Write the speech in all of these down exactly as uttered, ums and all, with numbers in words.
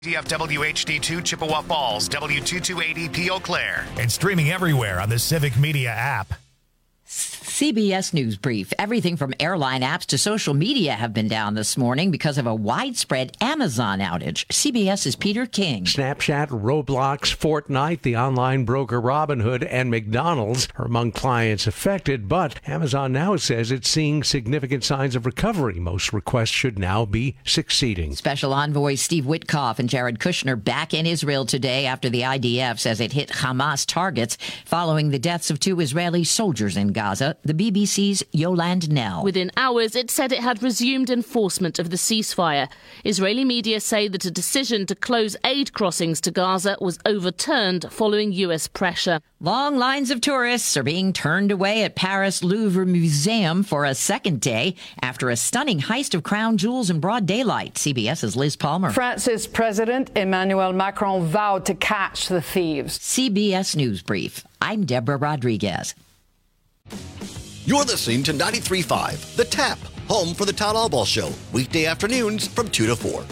D F W H D two Chippewa Falls, W two two eighty P Eau Claire. And streaming everywhere on the Civic Media app. C B S News Brief. Everything from airline apps to social media have been down this morning because of a widespread Amazon outage. CBS's Peter King. Snapchat, Roblox, Fortnite, the online broker Robinhood, and McDonald's are among clients affected, but Amazon now says it's seeing significant signs of recovery. Most requests should now be succeeding. Special Envoy Steve Witkoff and Jared Kushner back in Israel today after the I D F says it hit Hamas targets following the deaths of two Israeli soldiers in Gaza. The B B C's Yolande Nell. Within hours, it said it had resumed enforcement of the ceasefire. Israeli media say that a decision to close aid crossings to Gaza was overturned following U S pressure. Long lines of tourists are being turned away at Paris Louvre Museum for a second day after a stunning heist of crown jewels in broad daylight. CBS's Liz Palmer. France's President Emmanuel Macron vowed to catch the thieves. C B S News Brief. I'm Deborah Rodriguez. You're listening to ninety-three point five, The Tap, home for the Todd Albaugh Show, weekday afternoons from two to four.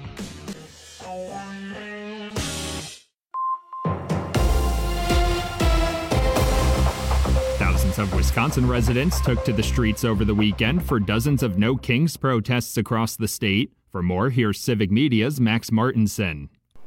Thousands of Wisconsin residents took to the streets over the weekend for dozens of No Kings protests across the state. For more, here's Civic Media's Max Martinson.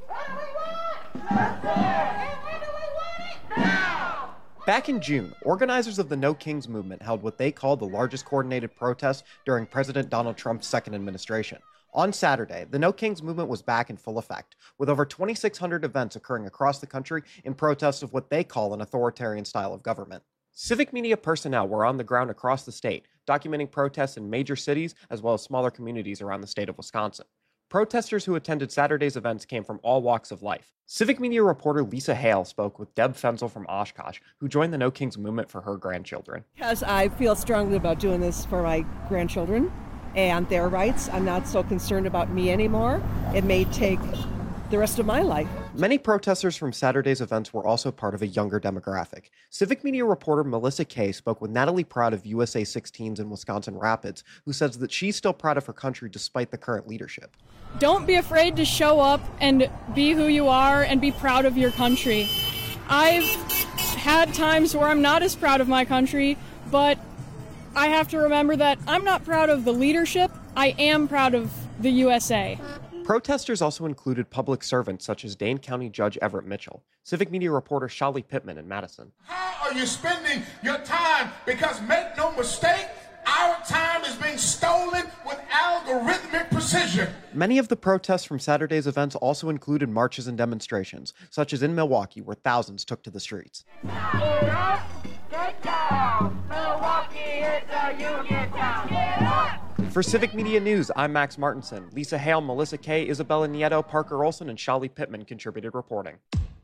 Back in June, organizers of the No Kings movement held what they called the largest coordinated protest during President Donald Trump's second administration. On Saturday, the No Kings movement was back in full effect, with over twenty-six hundred events occurring across the country in protest of what they call an authoritarian style of government. Civic Media personnel were on the ground across the state, documenting protests in major cities as well as smaller communities around the state of Wisconsin. Protesters who attended Saturday's events came from all walks of life. Civic Media reporter Lisa Hale spoke with Deb Fenzel from Oshkosh, who joined the No Kings movement for her grandchildren. Because I feel strongly about doing this for my grandchildren and their rights. I'm not so concerned about me anymore. It may take the rest of my life. Many protesters from Saturday's events were also part of a younger demographic. Civic Media reporter Melissa Kay spoke with Natalie Proud of U S A sixteens in Wisconsin Rapids, who says that she's still proud of her country despite the current leadership. Don't be afraid to show up and be who you are and be proud of your country. I've had times where I'm not as proud of my country, but I have to remember that I'm not proud of the leadership. I am proud of the U S A. Protesters also included public servants such as Dane County Judge Everett Mitchell, Civic Media reporter Shali Pittman in Madison. How are you spending your time? Because make no mistake, our time is being stolen with algorithmic precision. Many of the protests from Saturday's events also included marches and demonstrations, such as in Milwaukee, where thousands took to the streets. Get up, get down. Milwaukee is a union town. Get up. For Civic Media News, I'm Max Martinson. Lisa Hale, Melissa Kay, Isabella Nieto, Parker Olson, and Shali Pittman contributed reporting.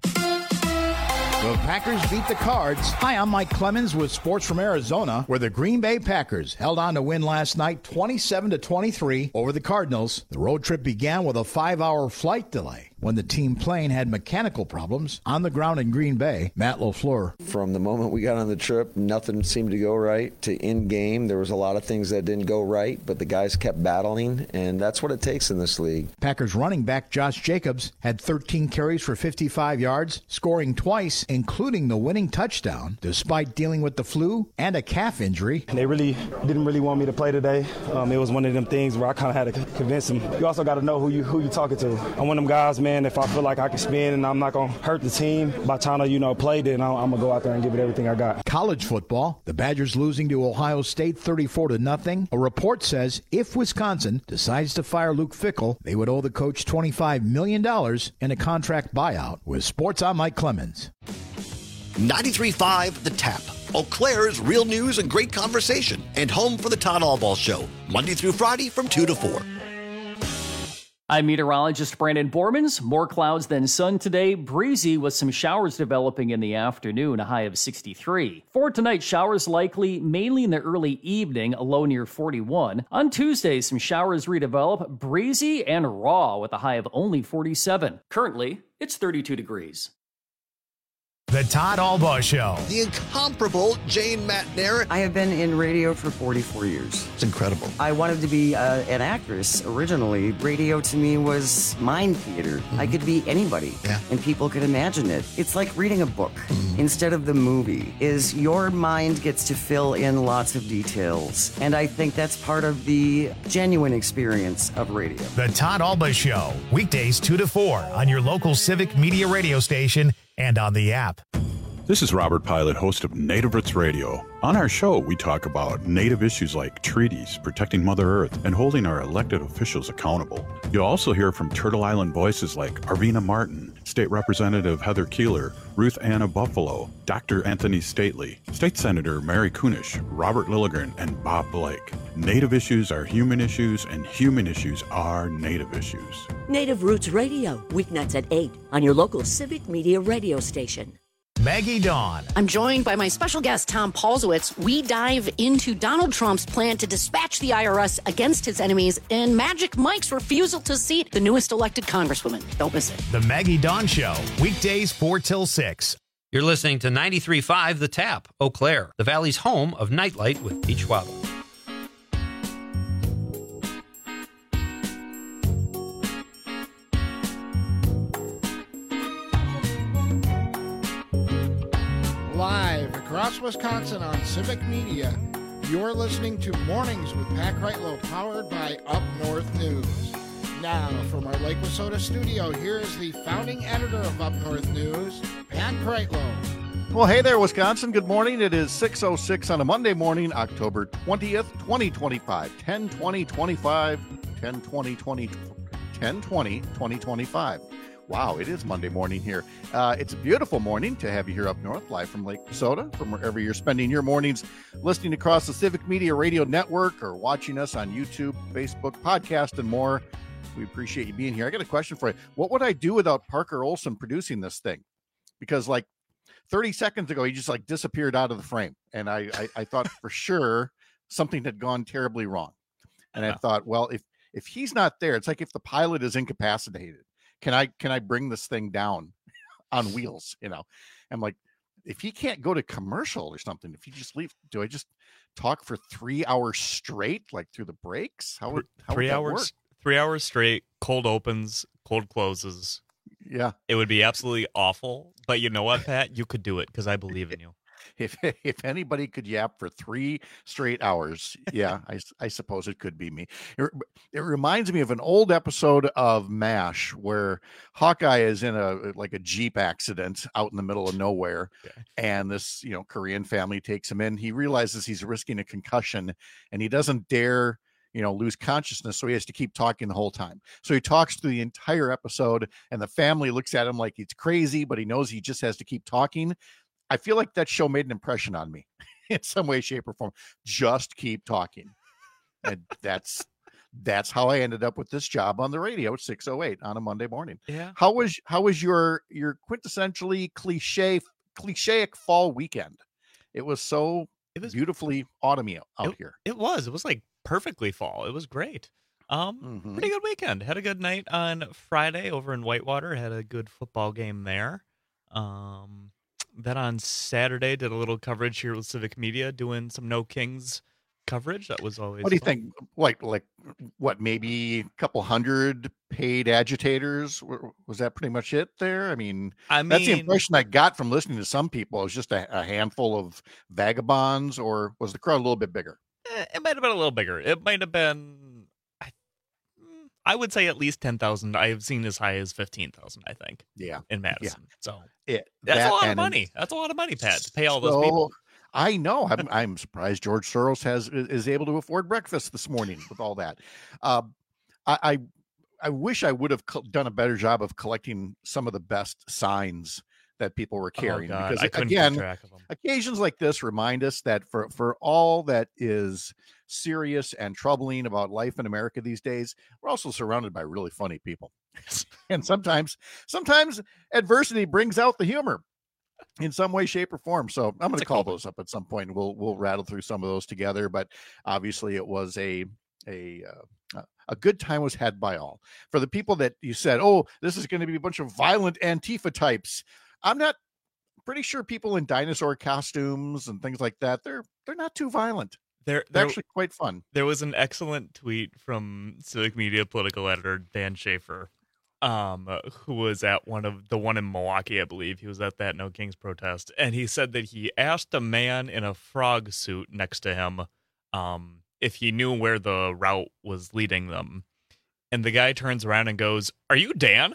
The Packers beat the Cards. Hi, I'm Mike Clemens with Sports from Arizona, where the Green Bay Packers held on to win last night twenty-seven to twenty-three over the Cardinals. The road trip began with a five-hour flight delay when the team plane had mechanical problems on the ground in Green Bay. Matt LaFleur. From the moment we got on the trip, nothing seemed to go right. To in-game, there was a lot of things that didn't go right, but the guys kept battling, and that's what it takes in this league. Packers running back Josh Jacobs had thirteen carries for fifty-five yards, scoring twice, including the winning touchdown, despite dealing with the flu and a calf injury. They really didn't really want me to play today. Um, it was one of them things where I kind of had to convince them. You also got to know who you who you talking to. I'm one of them guys, man. If I feel like I can spin and I'm not going to hurt the team by trying to, you know, play, then I'm, I'm going to go out there and give it everything I got. College football, the Badgers losing to Ohio State thirty-four to nothing. A report says if Wisconsin decides to fire Luke Fickell, they would owe the coach twenty-five million dollars in a contract buyout. With sports, I'm Mike Clemens. ninety-three point five The Tap. Eau Claire's real news and great conversation, and home for the Todd Albaugh Show, Monday through Friday from two to four. I'm meteorologist Brandon Bormans. More clouds than sun today. Breezy with some showers developing in the afternoon, a high of sixty-three. For tonight, showers likely mainly in the early evening, a low near forty-one. On Tuesday, some showers redevelop, breezy and raw with a high of only forty-seven. Currently, it's thirty-two degrees. The Todd Albaugh Show. The incomparable Jane Matner. I have been in radio for forty-four years. It's incredible. I wanted to be uh, an actress originally. Radio to me was mind theater. Mm-hmm. I could be anybody, yeah. and people could imagine it. It's like reading a book mm-hmm. instead of the movie. Is your mind gets to fill in lots of details, and I think that's part of the genuine experience of radio. The Todd Albaugh Show, weekdays two to four on your local Civic Media radio station and on the app. This is Robert Pilot, host of Native Roots Radio. On our show, we talk about Native issues like treaties, protecting Mother Earth, and holding our elected officials accountable. You'll also hear from Turtle Island voices like Arvina Martin, State Representative Heather Keeler, Ruth Anna Buffalo, Doctor Anthony Stately, State Senator Mary Kunish, Robert Lilligren, and Bob Blake. Native issues are human issues, and human issues are Native issues. Native Roots Radio, weeknights at eight on your local Civic Media radio station. Maggie Dawn. I'm joined by my special guest, Tom Paulsowitz. We dive into Donald Trump's plan to dispatch the I R S against his enemies and Magic Mike's refusal to seat the newest elected congresswoman. Don't miss it. The Maggie Dawn Show, weekdays four till six. You're listening to ninety-three point five The Tap, Eau Claire, the Valley's home of Nightlight with Pete Schwab. Live across Wisconsin on Civic Media, you're listening to Mornings with Pat Kreitlow, powered by Up North News. Now, from our Lake Wissota studio, here is the founding editor of Up North News, Pat Kreitlow. Well, hey there, Wisconsin. Good morning. It is six oh six on a Monday morning, October twentieth, twenty twenty-five. ten twenty twenty-five, ten twenty twenty, ten twenty twenty twenty-five. Wow, it is Monday morning here. Uh, it's a beautiful morning to have you here up north, live from Lake Wissota, from wherever you're spending your mornings, listening across the Civic Media Radio Network or watching us on YouTube, Facebook, podcast, and more. We appreciate you being here. I got a question for you. What would I do without Parker Olson producing this thing? Because like thirty seconds ago, he just like disappeared out of the frame. And I, I, I thought for sure something had gone terribly wrong. And I thought, well, if if he's not there, it's like if the pilot is incapacitated. Can I can I bring this thing down on wheels? You know, I'm like, if he can't go to commercial or something, if you just leave, do I just talk for three hours straight, like through the breaks? How would how three would that hours? work? Three hours straight, cold opens, cold closes. Yeah, it would be absolutely awful. But you know what, Pat? You could do it because I believe in you. If if anybody could yap for three straight hours, yeah, I, I suppose it could be me. It, it reminds me of an old episode of MASH where Hawkeye is in a like a Jeep accident out in the middle of nowhere, okay. and this you know Korean family takes him in. He realizes he's risking a concussion, and he doesn't dare you know lose consciousness, so he has to keep talking the whole time. So he talks through the entire episode, and the family looks at him like he's crazy, but he knows he just has to keep talking. I feel like that show made an impression on me in some way, shape, or form. Just keep talking. And that's that's how I ended up with this job on the radio at six oh eight on a Monday morning. Yeah. How was how was your your quintessentially cliche clichéic fall weekend? It was so it was beautifully autumny out it, here. It was. It was like perfectly fall. It was great. Um, mm-hmm. Pretty good weekend. Had a good night on Friday over in Whitewater. Had a good football game there. Um Then on Saturday, did a little coverage here with Civic Media, doing some No Kings coverage. That was always. What do you fun. think? Like, like what? Maybe a couple hundred paid agitators? Was that pretty much it there? I mean, I mean that's the impression I got from listening to some people. It was just a, a handful of vagabonds, or was the crowd a little bit bigger? It might have been a little bigger. It might have been. I, I would say at least ten thousand. I have seen as high as fifteen thousand. I think. Yeah, in Madison. Yeah. So it that's that, a lot of money. That's a lot of money, Pat, to pay all those so, people. I know. I'm I'm surprised George Soros has is able to afford breakfast this morning with all that. Uh, I, I I wish I would have co- done a better job of collecting some of the best signs that people were carrying. Oh God, because I couldn't again, keep track of them. Occasions like this remind us that for for all that is serious and troubling about life in America these days, we're also surrounded by really funny people. And sometimes sometimes adversity brings out the humor in some way, shape, or form. So I'm going to call those up at some point, and we'll we'll rattle through some of those together. But obviously, it was a a uh, a good time was had by all. For the people that you said, "Oh, this is going to be a bunch of violent Antifa types," I'm not pretty sure people in dinosaur costumes and things like that, they're they're not too violent. They're, They're they're actually quite fun. There was an excellent tweet from Civic Media political editor Dan Schaefer, um, who was at one of the one in Milwaukee, I believe. He was at that No Kings protest, and he said that he asked a man in a frog suit next to him um, if he knew where the route was leading them, and the guy turns around and goes, "Are you Dan?"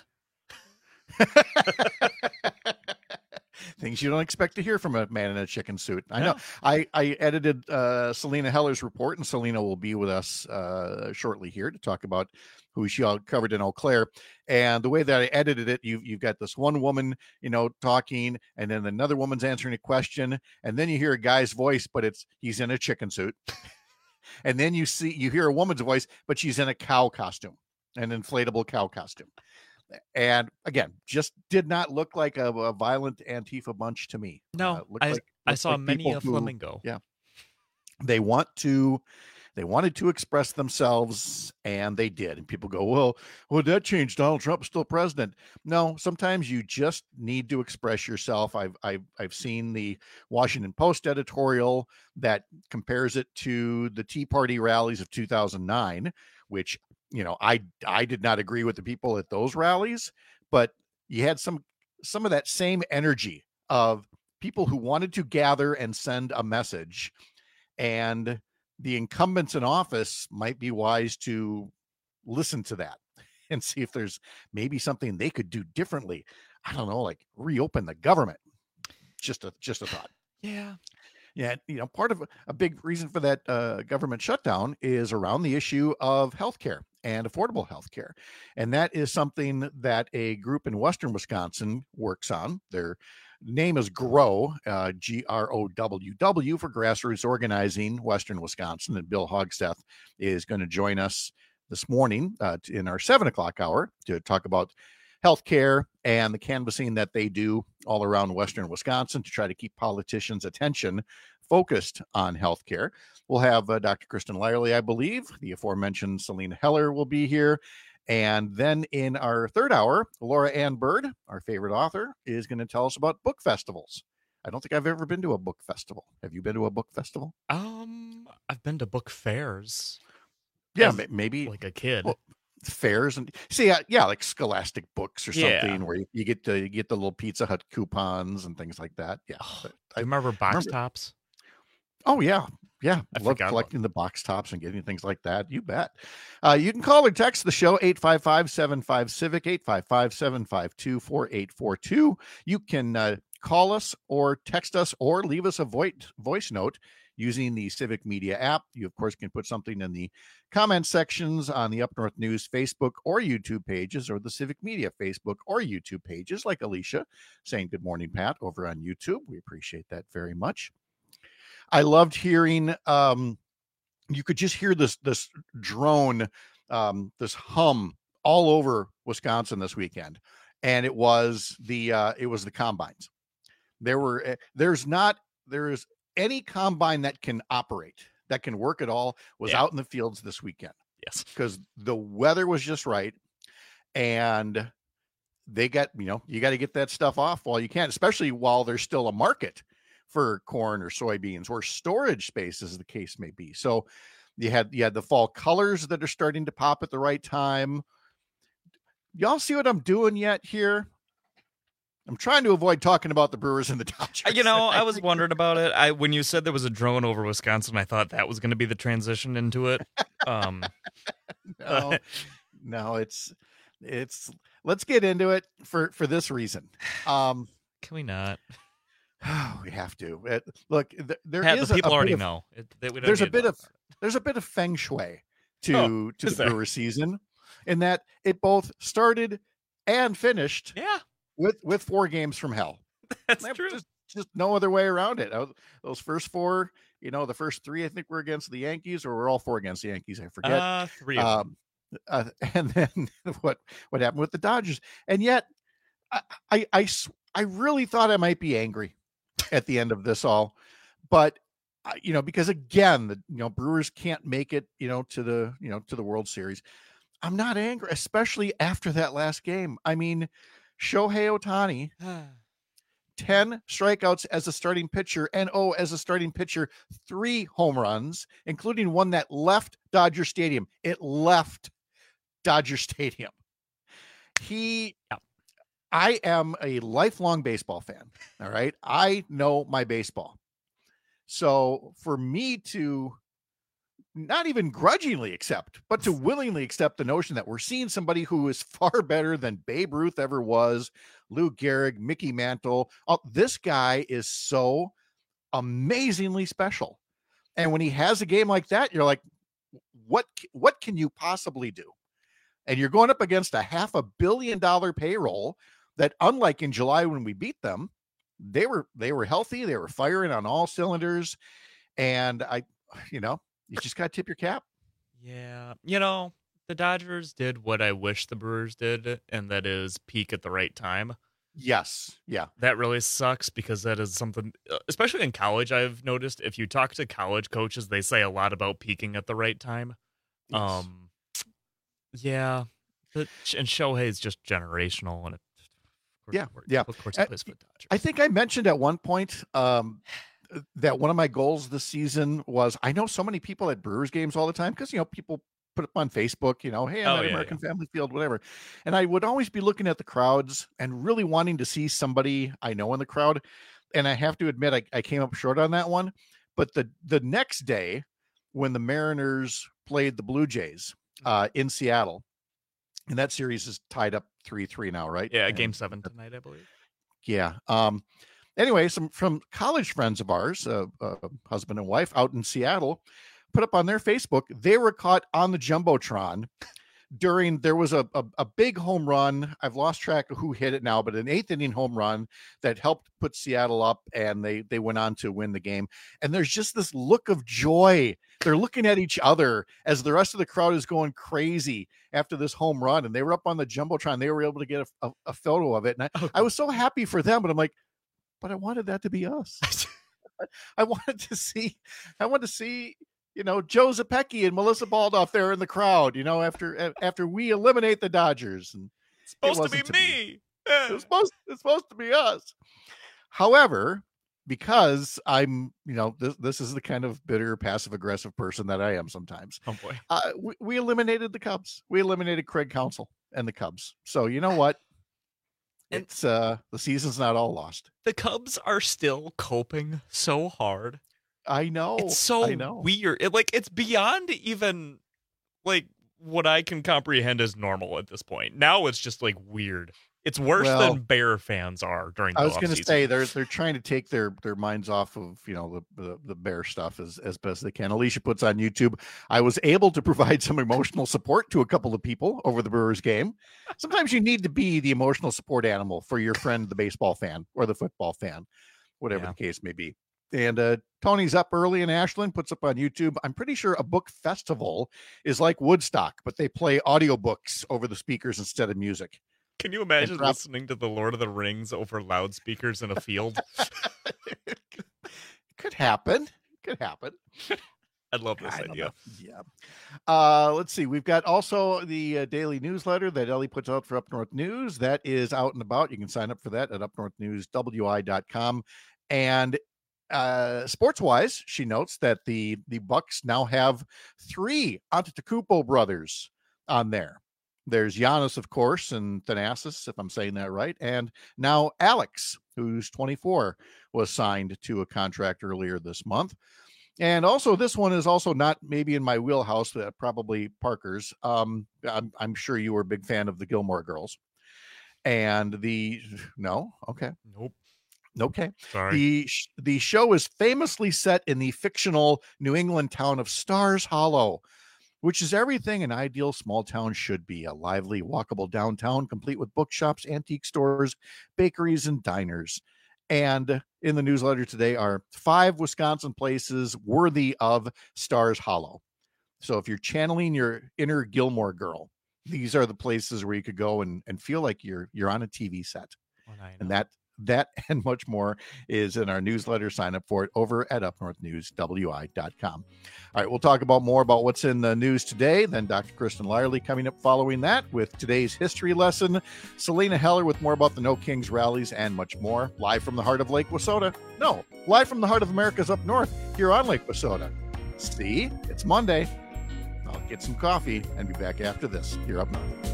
Things you don't expect to hear from a man in a chicken suit. I Yeah. know. I, I edited uh, Selena Heller's report, and Selena will be with us uh, shortly here to talk about who she all covered in Eau Claire. And the way that I edited it, you've, you've got this one woman, you know, talking, and then another woman's answering a question, and then you hear a guy's voice, but it's he's in a chicken suit. And then you see you hear a woman's voice, but she's in a cow costume, an inflatable cow costume. And again, just did not look like a, a violent Antifa bunch to me. No, uh, looked I like, I looked saw like many people a who- flamingo. Yeah, they want to, they wanted to express themselves, and they did. And people go, "Well, would that change? Donald Trump still president?" No, sometimes you just need to express yourself. I've I've I've seen the Washington Post editorial that compares it to the Tea Party rallies of two thousand nine, which, you know, I I did not agree with the people at those rallies, but you had some some of that same energy of people who wanted to gather and send a message, and the incumbents in office might be wise to listen to that and see if there's maybe something they could do differently. I don't know, like reopen the government. Just a just a thought. Yeah. Yeah, you know, part of a big reason for that uh, government shutdown is around the issue of healthcare and affordable healthcare. And that is something that a group in Western Wisconsin works on. Their name is GROW, uh, G R O W W, for Grassroots Organizing Western Wisconsin. And Bill Hogsteth is going to join us this morning uh, in our seven o'clock hour to talk about healthcare and the canvassing that they do all around Western Wisconsin to try to keep politicians' attention focused on healthcare. We'll have uh, Doctor Kristen Lyerly, I believe. The aforementioned Selena Heller will be here. And then in our third hour, Laura Ann Bird, our favorite author, is going to tell us about book festivals. I don't think I've ever been to a book festival. Have you been to a book festival? Um, I've been to book fairs. Yeah, as, ma- maybe like a kid. Well, fairs and see, uh, yeah, like Scholastic books or Yeah. something where you, you get to you get the little Pizza Hut coupons and things like that. Yeah, but I remember box remember- tops. Oh yeah, yeah. I Love forgot about collecting the box tops and getting things like that. You bet. Uh, you can call or text the show eight five five, seven five Civic, eight five five, seven five two, four eight four two. You can uh, call us or text us or leave us a voice voice note using the Civic Media app. You, of course, can put something in the comment sections on the Up North News Facebook or YouTube pages, or the Civic Media Facebook or YouTube pages, like Alicia saying, "Good morning, Pat," over on YouTube. We appreciate that very much. I loved hearing, um, you could just hear this, this drone, um, this hum all over Wisconsin this weekend. And it was the, uh, it was the combines. There were, there's not, there is any combine that can operate, that can work at all, was Yeah. out in the fields this weekend. Yes. Because the weather was just right. And they got, you know, you got to get that stuff off while you can, especially while there's still a market for corn or soybeans or storage space, as the case may be. So you had, you had the fall colors that are starting to pop at the right time. Y'all see what I'm doing yet here? I'm trying to avoid talking about the Brewers and the Dodgers. You know, I was wondering about it. I when you said there was a drone over Wisconsin, I thought that was going to be the transition into it. Um, no, no, it's, it's, let's get into it for, for this reason. Um, Can we not? Oh, we have to. It, look, th- there Pat, is the a- people a bit already of- know. It, that we don't there's a need bit to of there's a bit of feng shui to Oh, to is the there? Brewer season, in that it both started and finished. Yeah, with with four games from hell. That's There- true. Just, just no other way around it. Uh, Those first four, you know, the first three I think were against the Yankees, or we're all four against the Yankees. I forget. Uh, three of them. Um, uh, and then what what happened with the Dodgers? And yet, I, I I s- I really thought I might be angry at the end of this all, but uh, you know, because again, the you know Brewers can't make it, you know, to the you know to the World Series. I'm not angry, especially after that last game. I mean, Shohei Ohtani ten strikeouts as a starting pitcher, and oh, as a starting pitcher, three home runs, including one that left Dodger Stadium. It left Dodger Stadium. He, I am a lifelong baseball fan. All right. I know my baseball. So for me to not even grudgingly accept, but to willingly accept the notion that we're seeing somebody who is far better than Babe Ruth ever was, Lou Gehrig, Mickey Mantle. Oh, this guy is so amazingly special. And when he has a game like that, you're like, what, what can you possibly do? And you're going up against a half a billion dollar payroll that, unlike in July when we beat them, they were, they were healthy. They were firing on all cylinders. And I, you know, you just got to tip your cap. Yeah. You know, the Dodgers did what I wish the Brewers did, and that is peak at the right time. Yes. Yeah. That really sucks because that is something, especially in college, I've noticed. If you talk to college coaches, they say a lot about peaking at the right time. Yes. Um, yeah. The, and Shohei is just generational. And it, of course, yeah. Of course, yeah. Of course, he plays for the Dodgers. I think I mentioned at one point, um, that one of my goals this season was, I know so many people at Brewers games all the time because, you know, people put up on Facebook, you know, hey, I'm Oh, at yeah, American yeah. Family Field, whatever. And I would always be looking at the crowds and really wanting to see somebody I know in the crowd. And I have to admit, I, I came up short on that one. But the, the next day when the Mariners played the Blue Jays uh, in Seattle, and that series is tied up three three now, right? Yeah, and, game seven tonight, I believe. Yeah. Um, Anyway, some from college friends of ours, uh, uh, husband and wife out in Seattle, put up on their Facebook, they were caught on the Jumbotron during, there was a, a, a big home run. I've lost track of who hit it now, but an eighth inning home run that helped put Seattle up, and they, they went on to win the game. And there's just this look of joy. They're looking at each other as the rest of the crowd is going crazy after this home run. And they were up on the Jumbotron. They were able to get a, a, a photo of it. And I, I was so happy for them, but I'm like, but I wanted that to be us. I wanted to see, I wanted to see, you know, Joe Zepecki and Melissa Baldoff there in the crowd, you know, after, after we eliminate the Dodgers. And it's supposed it to be to me. Be, it was supposed, it's supposed to be us. However, because I'm, you know, this, this is the kind of bitter, passive aggressive person that I am sometimes. Oh boy. Uh, we, we eliminated the Cubs. We eliminated Craig Counsell and the Cubs. So you know what? It's uh the season's not all lost. The Cubs are still coping so hard. I know. It's so I know. weird. It, like it's beyond even like what I can comprehend as normal at this point. Now it's just like weird. It's worse Well, than Bear fans are during the I was off going to season. say they're they're trying to take their their minds off of, you know, the, the the Bear stuff as as best they can. Alicia puts on YouTube, I was able to provide some emotional support to a couple of people over the Brewers game. Sometimes you need to be the emotional support animal for your friend, the baseball fan or the football fan, whatever Yeah. the case may be. And uh, Tony's up early in Ashland, puts up on YouTube. I'm pretty sure a book festival is like Woodstock, but they play audiobooks over the speakers instead of music. Can you imagine drop- listening to the Lord of the Rings over loudspeakers in a field? Could happen. Could happen. I'd love this I don't idea. know. Yeah. Uh, let's see. We've got also the uh, daily newsletter that Ellie puts out for Up North News. That is out and about. You can sign up for that at up north news w i dot com. And uh, sports wise, she notes that the the Bucks now have three Antetokounmpo brothers on there. There's Giannis, of course, and Thanasis, if I'm saying that right. And now Alex, who's twenty-four, was signed to a contract earlier this month. And also, this one is also not maybe in my wheelhouse, but probably Parker's. Um, I'm, I'm sure you were a big fan of the Gilmore Girls. And the, no? Okay. Nope. Okay. Sorry. The, the show is famously set in the fictional New England town of Stars Hollow, which is everything an ideal small town should be. A lively, walkable downtown, complete with bookshops, antique stores, bakeries, and diners. And in the newsletter today are five Wisconsin places worthy of Stars Hollow. So if you're channeling your inner Gilmore Girl, these are the places where you could go and, and feel like you're you're on a T V set. Well, I know. And that That and much more is in our newsletter. Sign up for it over at up north news w i dot com. All right, we'll talk about more about what's in the news today. Then Doctor Kristen Lyerly coming up following that with today's history lesson. Selena Heller with more about the No Kings rallies and much more. Live from the heart of Lake Wissota. No, live from the heart of America's up north here on Lake Wissota. See, it's Monday. I'll get some coffee and be back after this here up north.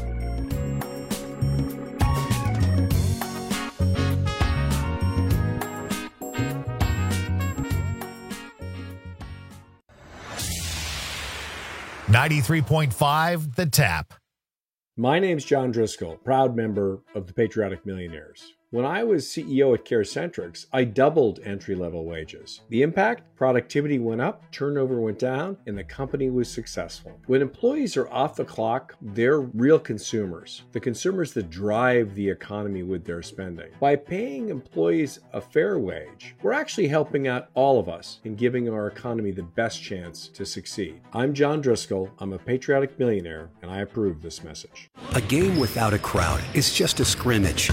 ninety-three point five The Tap. My name's John Driscoll, proud member of the Patriotic Millionaires. When I was C E O at CareCentrix, I doubled entry-level wages. The impact? Productivity went up, turnover went down, and the company was successful. When employees are off the clock, they're real consumers, the consumers that drive the economy with their spending. By paying employees a fair wage, we're actually helping out all of us in giving our economy the best chance to succeed. I'm John Driscoll, I'm a Patriotic Millionaire, and I approve this message. A game without a crowd is just a scrimmage.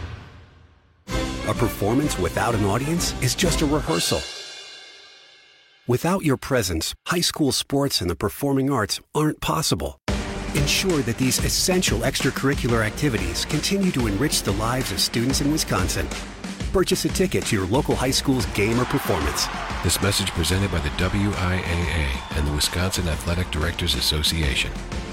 A performance without an audience is just a rehearsal. Without your presence, high school sports and the performing arts aren't possible. Ensure that these essential extracurricular activities continue to enrich the lives of students in Wisconsin. Purchase a ticket to your local high school's game or performance. This message presented by the W I A A and the Wisconsin Athletic Directors Association.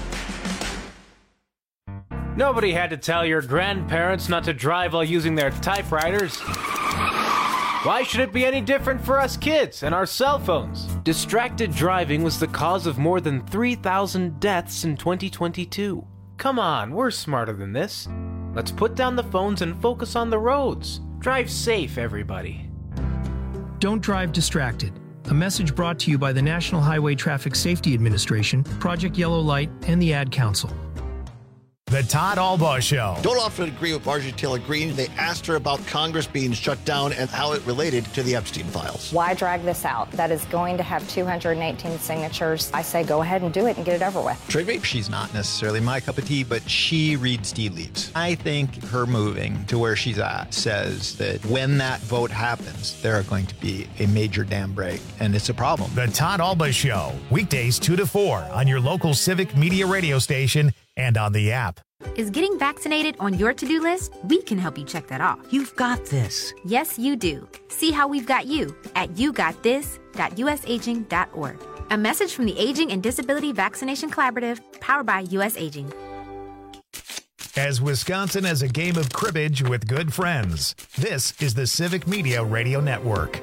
Nobody had to tell your grandparents not to drive while using their typewriters. Why should it be any different for us kids and our cell phones? Distracted driving was the cause of more than three thousand deaths in twenty twenty-two. Come on, we're smarter than this. Let's put down the phones and focus on the roads. Drive safe, everybody. Don't drive distracted. A message brought to you by the National Highway Traffic Safety Administration, Project Yellow Light, and the Ad Council. The Todd Albaugh Show. Don't often agree with Marjorie Taylor Greene. They asked her about Congress being shut down and how it related to the Epstein files. Why drag this out? That is going to have two hundred eighteen signatures. I say go ahead and do it and get it over with. Trigby? She's not necessarily my cup of tea, but she reads tea leaves. I think her moving to where she's at says that when that vote happens, there are going to be a major dam break, and it's a problem. The Todd Albaugh Show, weekdays two to four on your local Civic Media radio station and on the app. Is getting vaccinated on your to-do list? We can help you check that off. You've got this. Yes, you do. See how we've got you at you got this dot u s aging dot org. A message from the Aging and Disability Vaccination Collaborative, powered by U S Aging. As Wisconsin has a game of cribbage with good friends, this is the Civic Media Radio Network.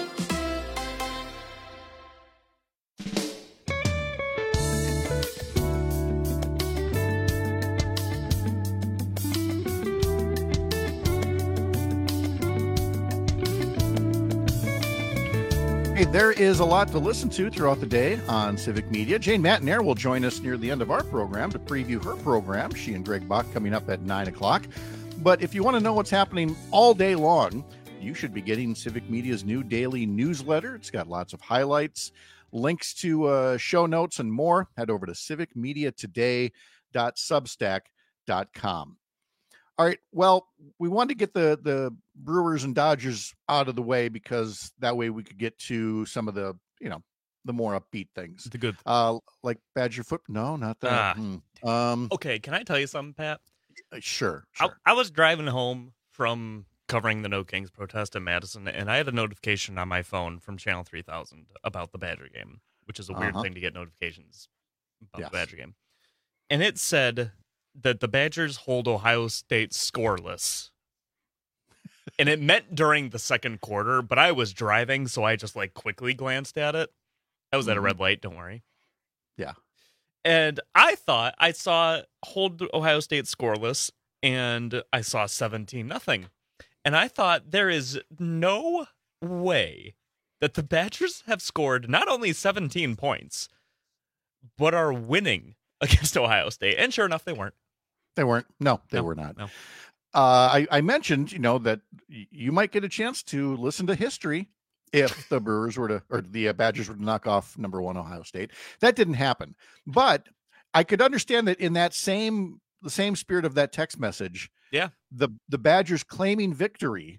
Hey, there is a lot to listen to throughout the day on Civic Media. Jane Matinair will join us near the end of our program to preview her program. She and Greg Bach coming up at nine o'clock. But if you want to know what's happening all day long, you should be getting Civic Media's new daily newsletter. It's got lots of highlights, links to uh, show notes, and more. Head over to civic media today dot substack dot com. All right, well, we wanted to get the, the Brewers and Dodgers out of the way because that way we could get to some of the, you know, the more upbeat things. The good. Uh, like Badger foot. No, not that. Ah. Hmm. Um, Okay, can I tell you something, Pat? Sure. I, I was driving home from covering the No Kings protest in Madison, and I had a notification on my phone from Channel three thousand about the Badger game, which is a weird Uh-huh. thing to get notifications about Yes. the Badger game. And it said that the Badgers hold Ohio State scoreless. And it meant during the second quarter, but I was driving, so I just like quickly glanced at it. I was at a red light, don't worry. Yeah. And I thought I saw hold Ohio State scoreless, and I saw seventeen nothing. And I thought there is no way that the Badgers have scored not only seventeen points, but are winning against Ohio State. And sure enough, they weren't. They weren't. No, they No, were not. no. Uh, I, I mentioned, you know, that y- you might get a chance to listen to history if the Brewers were to, or the uh, Badgers were to knock off number one Ohio State. That didn't happen. But I could understand that in that same, the same spirit of that text message, Yeah. the, the Badgers claiming victory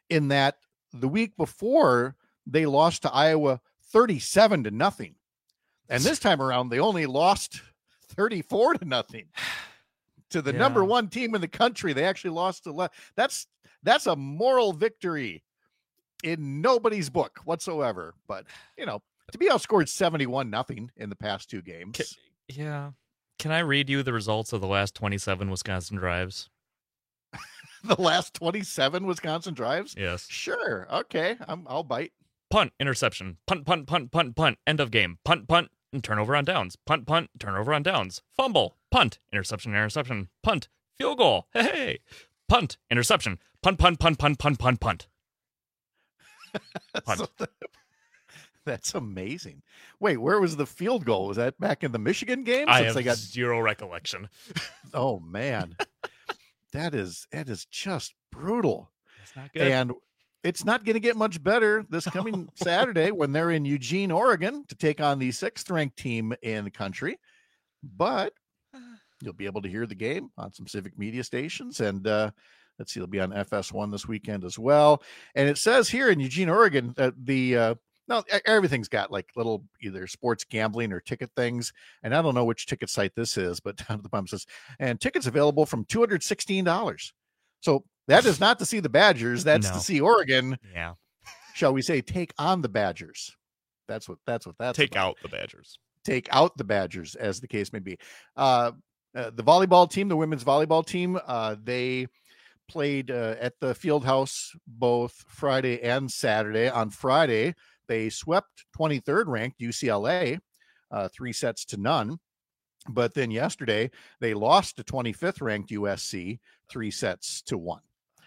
in that the week before they lost to Iowa thirty-seven to nothing. And this time around, they only lost thirty-four to nothing to the Yeah. number one team in the country. They actually lost to le- that's that's a moral victory in nobody's book whatsoever. But you know, to be outscored seventy-one nothing in the past two games. Yeah. Can I read you the results of the last twenty-seven Wisconsin drives? The last twenty-seven Wisconsin drives? Yes. Sure. Okay. I'm, I'll bite. Punt, interception, punt, punt, punt, punt, punt, end of game, punt, punt, and turnover on downs, punt, punt, turnover on downs, fumble, punt, interception, interception, punt, field goal, hey, hey, punt, interception, punt, punt, punt, punt, punt, punt, punt. Punt. That's amazing. Wait, where was the field goal? Was that back in the Michigan game? I Since have they got zero recollection. Oh man, that is that is just brutal. It's not good. And it's not going to get much better this coming Saturday when they're in Eugene, Oregon, to take on the sixth-ranked team in the country. But you'll be able to hear the game on some Civic Media stations, and uh, let's see, it'll be on F S one this weekend as well. And it says here in Eugene, Oregon, that the uh, no, everything's got like little either sports gambling or ticket things. And I don't know which ticket site this is, but down at the bottom says, and tickets available from two hundred sixteen dollars. So that is not to see the Badgers. That's No. to see Oregon. Yeah. Shall we say take on the Badgers? That's what that's what that's Take about. out the Badgers. Take out the Badgers, as the case may be. Uh, uh, the volleyball team, the women's volleyball team, uh, they played uh, at the field house both Friday and Saturday. On Friday, they swept twenty-third ranked U C L A, uh, three sets to none. But then yesterday, they lost to twenty-fifth ranked U S C, three sets to one.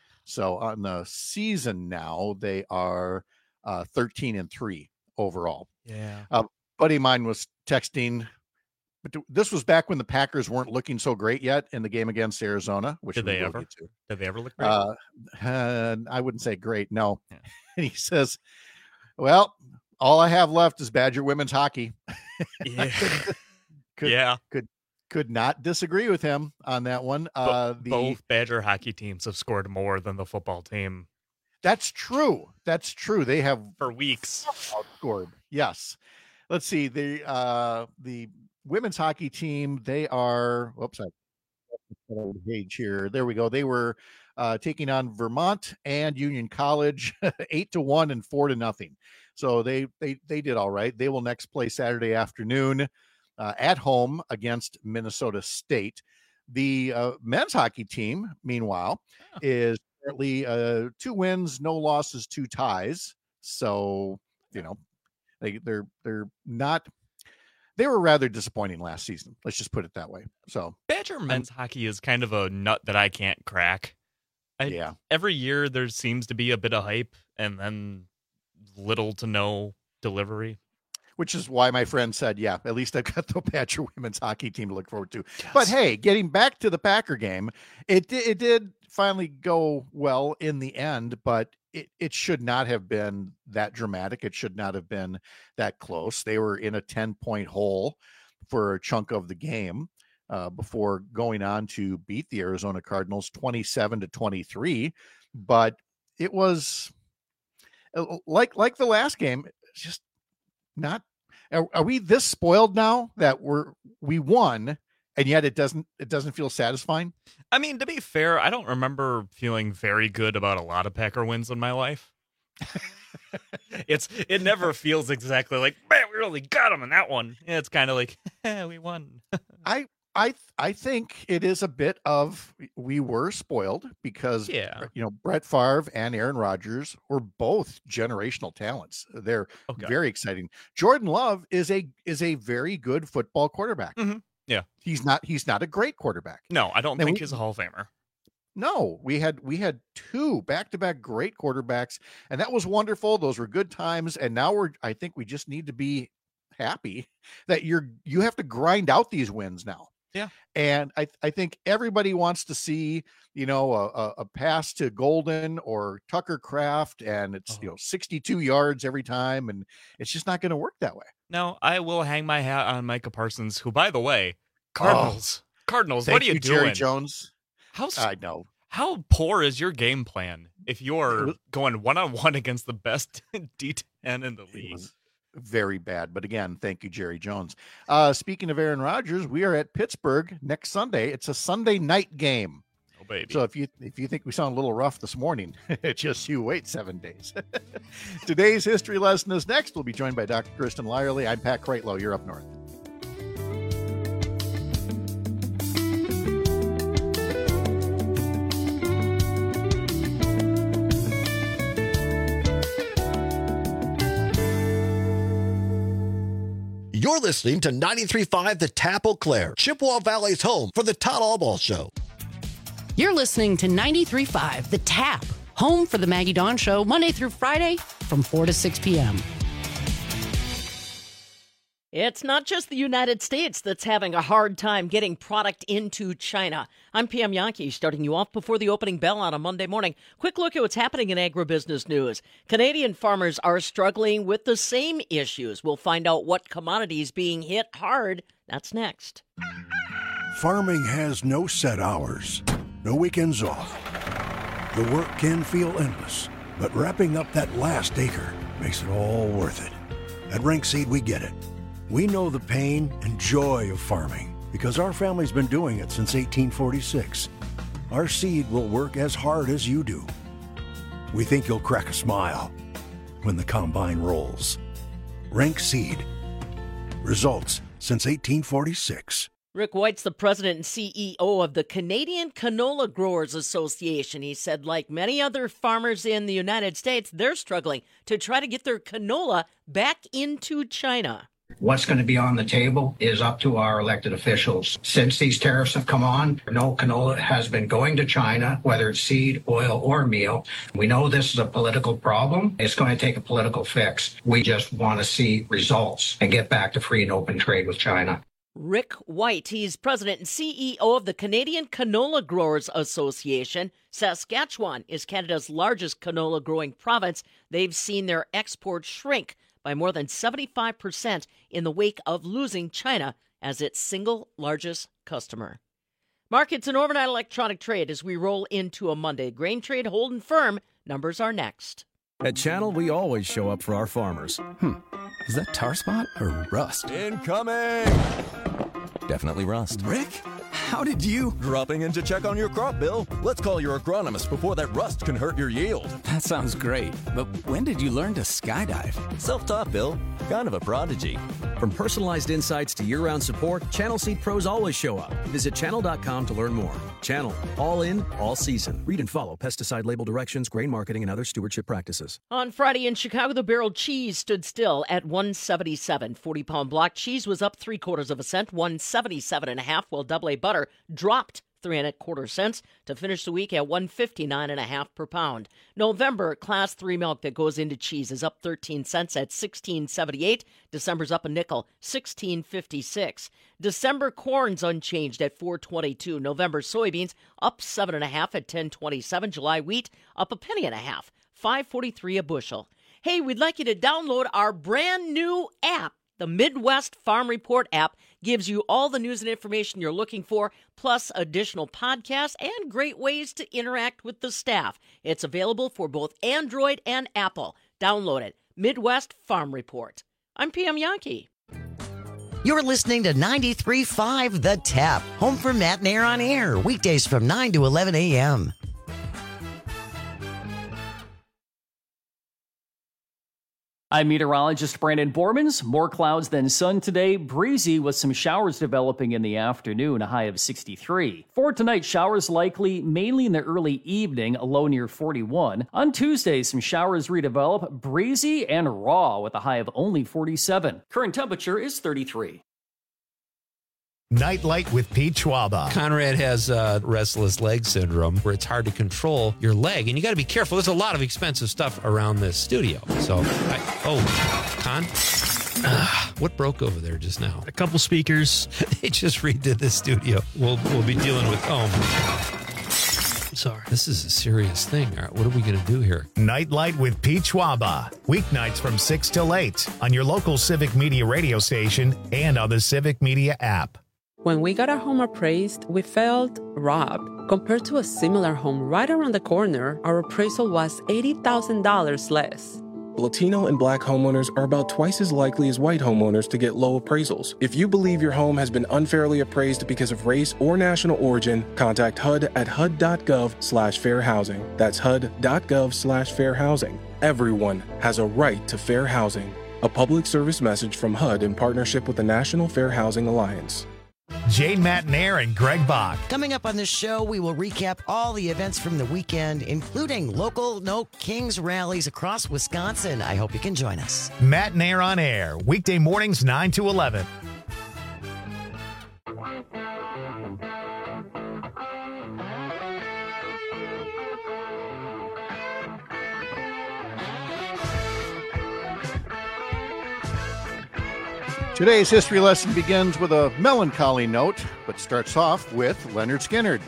So on the season now, they are uh, thirteen and three overall. Yeah. A buddy of mine was texting, but this was back when the Packers weren't looking so great yet in the game against Arizona, which Did we they will ever? get to. Did they ever look great? Uh, uh, I wouldn't say great, no. And he says, well, all I have left is Badger women's hockey. Yeah. could, Yeah. Could could not disagree with him on that one. Uh, Bo- the, Both Badger hockey teams have scored more than the football team That's true. That's true. They have for weeks outscored. Yes. Let's see. The uh, the women's hockey team, they are, whoops, I got a page here. There we go. They were uh, taking on Vermont and Union College, eight to one and four to nothing. So they they they did all right. They will next play Saturday afternoon uh, at home against Minnesota State. The uh, men's hockey team, meanwhile, Oh. is currently uh, two wins, no losses, two ties. So you know they they're they're not. They were rather disappointing last season. Let's just put it that way. So Badger men's hockey is kind of a nut that I can't crack. I, Yeah. Every year there seems to be a bit of hype and then little to no delivery. which is why my friend said, yeah, at least I've got the Badger women's hockey team to look forward to. But hey, getting back to the Packer game, it di- it did finally go well in the end, but it, it should not have been that dramatic. It should not have been that close. They were in a ten-point hole for a chunk of the game uh, before going on to beat the Arizona Cardinals twenty-seven to twenty-three. But it was like like the last game, it's just not. Are, are we this spoiled now that we're we won and yet it doesn't it doesn't feel satisfying? I mean, to be fair, I don't remember feeling very good about a lot of Packer wins in my life. it's it never feels exactly like, man, we really got them in that one. It's kind of like, eh, we won. I I I think it is a bit of we were spoiled because Yeah. you know Brett Favre and Aaron Rodgers were both generational talents. They're Okay. very exciting. Jordan Love is a is a very good football quarterback. Mhm. Yeah. He's not he's not a great quarterback. No, I don't And think we- he's a Hall of Famer. No, we had we had two back-to-back great quarterbacks, and that was wonderful. Those were good times, and now we're I think we just need to be happy that you're you have to grind out these wins now. Yeah. And I I think everybody wants to see, you know, a, a, a pass to Golden or Tucker Kraft, and it's you know sixty-two yards every time, and it's just not going to work that way. No, I will hang my hat on Micah Parsons, who, by the way, Cardinals. Cardinals, what Thank are you, you, doing? Jerry Jones? How s- I know. How poor is your game plan? if you're going one-on-one against the best D ten in the league. Very bad. But again, thank you, Jerry Jones. Uh, speaking of Aaron Rodgers, we are at Pittsburgh next Sunday. It's a Sunday night game. Oh, baby. So if you if you think we sound a little rough this morning, just you wait seven days. Today's history lesson is next. We'll be joined by Doctor Kristen Lyerly. I'm Pat Kreitlow. You're up north. You're listening to ninety-three point five The Tap Eau Claire, Chippewa Valley's home for the Todd Allball Show. You're listening to ninety-three point five The Tap, home for the Maggie Dawn Show, Monday through Friday from four to six p.m. It's not just the United States that's having a hard time getting product into China. I'm P M Yankee, starting you off before the opening bell on a Monday morning. Quick look at what's happening in agribusiness news. Canadian farmers are struggling with the same issues. We'll find out what commodities being hit hard. That's next. Farming has no set hours, no weekends off. The work can feel endless, but wrapping up that last acre makes it all worth it. At Rank Seed, we get it. We know the pain and joy of farming because our family's been doing it since eighteen forty-six. Our seed will work as hard as you do. We think you'll crack a smile when the combine rolls. Rank Seed. Results since eighteen forty-six. Rick White's the president and C E O of the Canadian Canola Growers Association. He said, like many other farmers in the United States, they're struggling to try to get their canola back into China. What's going to be on the table is up to our elected officials. Since these tariffs have come on, no canola has been going to China, whether it's seed, oil, or meal. We know this is a political problem. It's going to take a political fix. We just want to see results and get back to free and open trade with China. Rick White, he's president and C E O of the Canadian Canola Growers Association. Saskatchewan is Canada's largest canola growing province. They've seen their exports shrink by more than seventy-five percent in the wake of losing China as its single largest customer. Markets and overnight electronic trade as we roll into a Monday. Grain trade holding firm. Numbers are next. At Channel, we always show up for our farmers. Hmm. Is that tar spot or rust? Incoming! Definitely rust. Rick? How did you? Dropping in to check on your crop, Bill. Let's call your agronomist before that rust can hurt your yield. That sounds great. But when did you learn to skydive? Self-taught, Bill. Kind of a prodigy. From personalized insights to year-round support, Channel Seed pros always show up. Visit channel dot com to learn more. Channel. All in, all season. Read and follow pesticide label directions, grain marketing, and other stewardship practices. On Friday in Chicago, the barrel cheese stood still at one seventy-seven. forty-pound block cheese was up three quarters of a cent, one seventy-seven and a half, while double A butter dropped three and a quarter cents to finish the week at one fifty-nine and a half per pound. November class three milk that goes into cheese is up thirteen cents at sixteen seventy-eight. December's up a nickel, sixteen fifty-six. December corn's unchanged at four twenty-two. November soybeans up seven and a half at ten twenty-seven. July wheat up a penny and a half, five forty-three a bushel. Hey, we'd like you to download our brand new app. The Midwest Farm Report app gives you all the news and information you're looking for, plus additional podcasts and great ways to interact with the staff. It's available for both Android and Apple. Download it. Midwest Farm Report. I'm P M Yankee. You're listening to ninety-three point five The Tap, home for Matt and Air on Air, weekdays from nine to eleven a.m. I'm meteorologist Brandon Bormans. More clouds than sun today. Breezy with some showers developing in the afternoon, a high of sixty-three. For tonight, showers likely mainly in the early evening, a low near forty-one. On Tuesday, some showers redevelop, breezy and raw with a high of only forty-seven. Current temperature is thirty-three. Nightlight with Pete Schwaba. Conrad has uh, restless leg syndrome where it's hard to control your leg, and you got to be careful. There's a lot of expensive stuff around this studio. So, I, oh, Con, ah, what broke over there just now? A couple speakers. They just redid the studio. We'll we'll be dealing with oh. Sorry, this is a serious thing. All right, what are we going to do here? Nightlight with Pete Schwaba. Weeknights from six till eight on your local Civic Media radio station and on the Civic Media app. When we got our home appraised, we felt robbed. Compared to a similar home right around the corner, our appraisal was eighty thousand dollars less. Latino and Black homeowners are about twice as likely as white homeowners to get low appraisals. If you believe your home has been unfairly appraised because of race or national origin, contact H U D at H U D dot gov slash fair housing. That's H U D dot gov slash fair housing. Everyone has a right to fair housing. A public service message from H U D in partnership with the National Fair Housing Alliance. Jane Matenaer and Greg Bach. Coming up on this show, we will recap all the events from the weekend, including local No Kings rallies across Wisconsin. I hope you can join us. Matenaer on Air, weekday mornings nine to eleven. Today's history lesson begins with a melancholy note, but starts off with Lynyrd Skynyrd.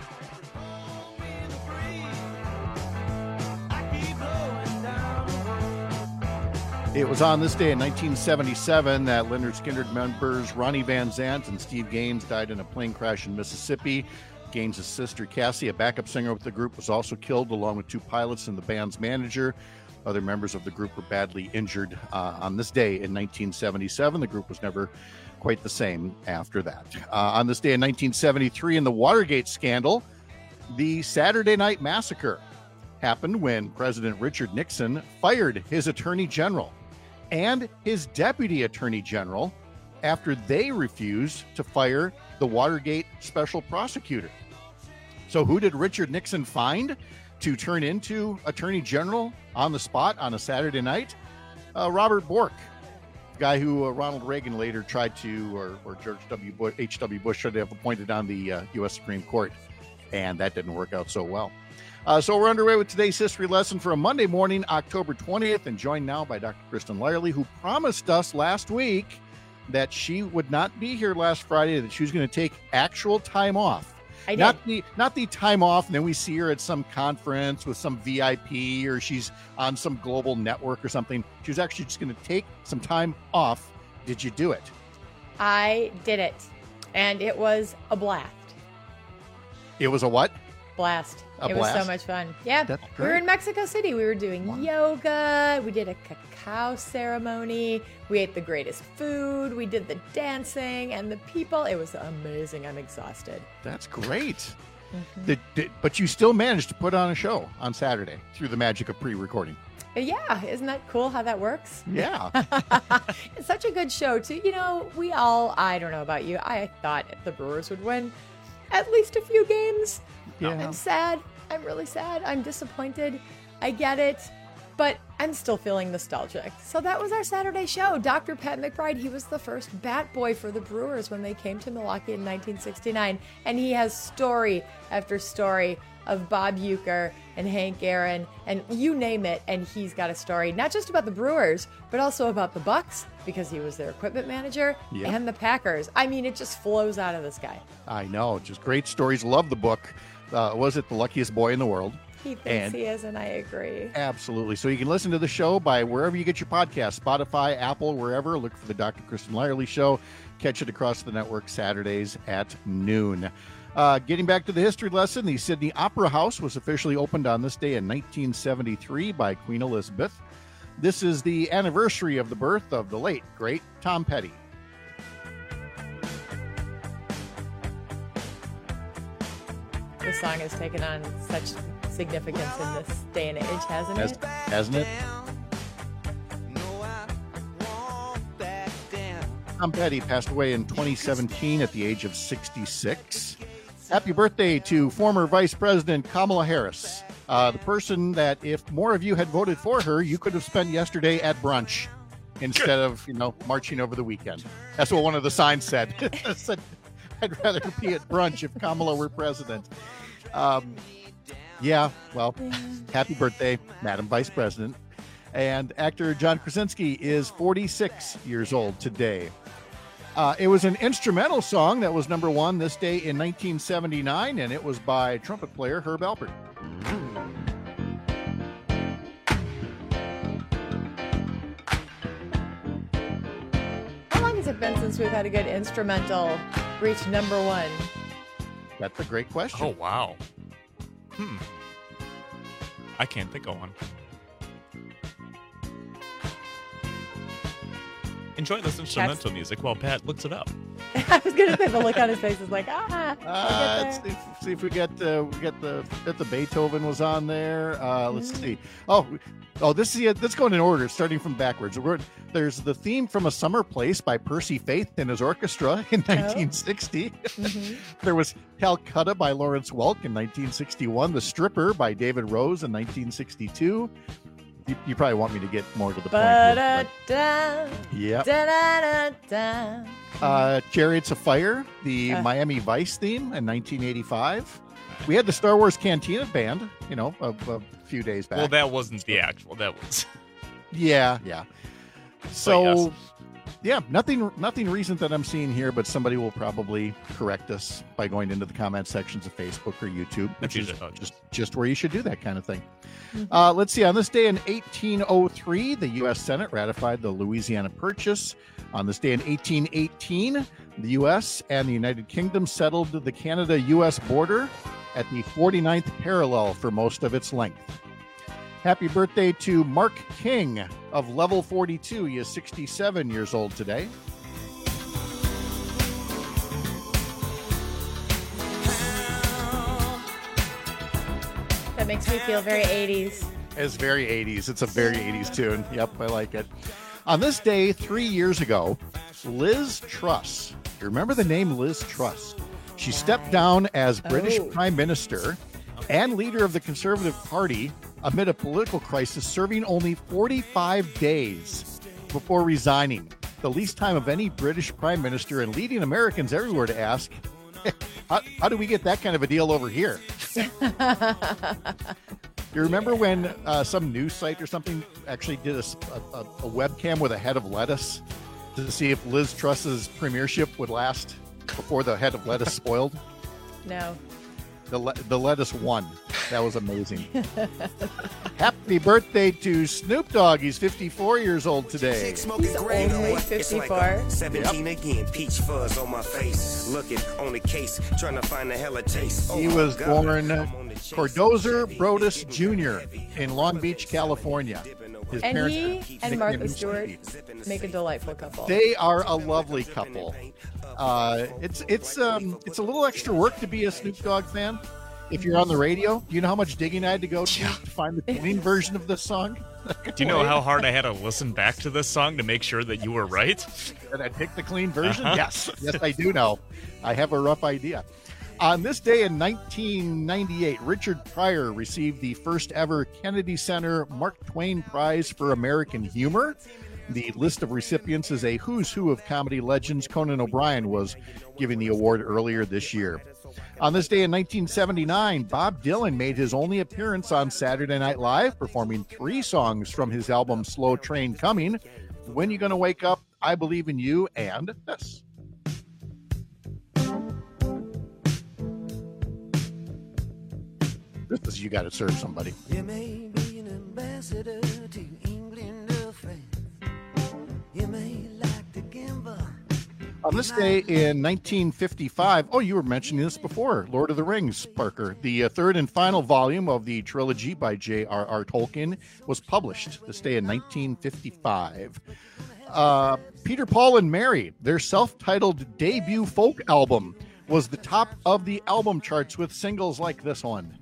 It was on this day in nineteen seventy-seven that Lynyrd Skynyrd members Ronnie Van Zant and Steve Gaines died in a plane crash in Mississippi. Gaines' sister Cassie, a backup singer with the group, was also killed along with two pilots and the band's manager. Other members of the group were badly injured uh, on this day in nineteen seventy-seven. The group was never quite the same after that. Uh, on this day in nineteen seventy-three, in the Watergate scandal, the Saturday Night Massacre happened when President Richard Nixon fired his attorney general and his deputy attorney general after they refused to fire the Watergate special prosecutor. So who did Richard Nixon find to turn into attorney general on the spot on a Saturday night? Uh, Robert Bork, the guy who uh, Ronald Reagan later tried to, or, or George W. Bush, H W. Bush tried to have appointed on the uh, U S Supreme Court, and that didn't work out so well. Uh, so we're underway with today's history lesson for a Monday morning, October twentieth, and joined now by Doctor Kristen Lyerly, who promised us last week that she would not be here last Friday, that she was going to take actual time off. I did. Not the not the time off, and then we see her at some conference with some V I P, or she's on some global network or something. She was actually just going to take some time off. Did you do it? I did it, and it was a blast. It was a what? Blast. A it blast? was so much fun. Yeah. That's We were great. in Mexico City. We were doing Wow. yoga. We did a cacao ceremony. We ate the greatest food. We did the dancing and the people. It was amazing. I'm exhausted. That's great. Mhm. Did- did- but you still managed to put on a show on Saturday through the magic of pre-recording. Yeah, isn't that cool how that works? Yeah. It's such a good show, too. You know, we all, I don't know about you, I thought the Brewers would win at least a few games. Yeah. I'm sad. I'm really sad. I'm disappointed. I get it. But I'm still feeling nostalgic. So that was our Saturday show. Doctor Pat McBride, he was the first bat boy for the Brewers when they came to Milwaukee in nineteen sixty-nine. And he has story after story of Bob Uecker and Hank Aaron and you name it. And he's got a story, not just about the Brewers, but also about the Bucks, because he was their equipment manager, Yeah. and the Packers. I mean, it just flows out of this guy. I know. Just great stories. Love the book. Uh, was it The Luckiest Boy in the World? He thinks And- he is, and I agree. Absolutely. So you can listen to the show by wherever you get your podcast, Spotify, Apple, wherever. Look for the Doctor Kristen Lyerly Show. Catch it across the network Saturdays at noon. Uh, getting back to the history lesson, the Sydney Opera House was officially opened on this day in nineteen seventy-three by Queen Elizabeth. This is the anniversary of the birth of the late, great Tom Petty. This song has taken on such significance in this day and age, hasn't Has, it? hasn't it? Tom Petty passed away in twenty seventeen at the age of sixty-six. Happy birthday to former Vice President Kamala Harris, uh, the person that if more of you had voted for her, you could have spent yesterday at brunch instead of, you know, marching over the weekend. That's what one of the signs said. It said, I'd rather be at brunch if Kamala were president. Um, yeah, well, happy birthday, Madam Vice President. And actor John Krasinski is forty-six years old today. Uh, it was an instrumental song that was number one this day in nineteen seventy-nine, and it was by trumpet player Herb Alpert. How long has it been since we've had a good instrumental reached number one? That's a great question. Oh, wow. Hmm. I can't think of one. Enjoy this instrumental That's... music while Pat looks it up. I was going to say the look on his face is like, ah. Uh, let's see if, see if we get uh, we get the that the Beethoven was on there. Uh, let's mm-hmm. see. Oh, oh, this is let's go in order, starting from backwards. We're, there's the theme from A Summer Place by Percy Faith and his orchestra in nineteen sixty. Oh. Mm-hmm. There was Calcutta by Lawrence Welk in nineteen sixty-one. The Stripper by David Rose in nineteen sixty-two. You, you probably want me to get more to the point here, but... Yep. Uh, Chariots of Fire, the uh. Miami Vice theme in nineteen eighty-five. We had the Star Wars Cantina band, you know, a, a few days back. Well, that wasn't the actual. That was. Yeah, yeah. So, yes. yeah, nothing, nothing recent that I'm seeing here, but somebody will probably correct us by going into the comment sections of Facebook or YouTube, which is just, just where you should do that kind of thing. Mm-hmm. Uh, let's see. On this day in eighteen oh three, the U S Senate ratified the Louisiana Purchase. On this day in eighteen eighteen, the U S and the United Kingdom settled the Canada-U S border at the forty-ninth parallel for most of its length. Happy birthday to Mark King of Level forty-two. He is sixty-seven years old today. That makes me feel very eighties. It's very eighties. It's a very eighties tune. Yep, I like it. On this day, three years ago, Liz Truss. You remember the name Liz Truss? She stepped down as British oh. Prime Minister and leader of the Conservative Party amid a political crisis, serving only forty-five days before resigning. The least time of any British Prime Minister, and leading Americans everywhere to ask, how, how do we get that kind of a deal over here? You remember yeah. when uh, some news site or something actually did a, a, a webcam with a head of lettuce to see if Liz Truss's premiership would last before the head of lettuce spoiled? No. The, le- the lettuce won. That was amazing. Happy birthday to Snoop Dogg. He's fifty-four years old today. He's only fifty-four. seventeen yep. again, peach fuzz on my face. Looking on the case, trying to find a hella taste. He oh was God. born Cordozer Brodus Junior in Long Beach, California. His and parents he and Martha Stewart make a delightful couple. They are a lovely couple. Uh, it's it's um it's a little extra work to be a Snoop Dogg fan. If you're on the radio, do you know how much digging I had to go to to find the clean version of this song? Do you know how hard I had to listen back to this song to make sure that you were right? Did I pick the clean version? Uh-huh. Yes. Yes, I do know. I have a rough idea. On this day in nineteen ninety-eight, Richard Pryor received the first ever Kennedy Center Mark Twain Prize for American Humor. The list of recipients is a who's who of comedy legends. Conan O'Brien was giving the award earlier this year. On this day in nineteen seventy-nine, Bob Dylan made his only appearance on Saturday Night Live, performing three songs from his album Slow Train Coming: When You Gonna Wake Up, I Believe in You, and this. This is You Gotta Serve Somebody. You may be an ambassador to England or France. You may like to gamble. On this day in nineteen fifty-five, oh, you were mentioning this before, Lord of the Rings, Parker. The uh, third and final volume of the trilogy by J R R Tolkien was published this day in nineteen fifty-five. Uh, Peter, Paul, and Mary, their self-titled debut folk album, was the top of the album charts with singles like this one.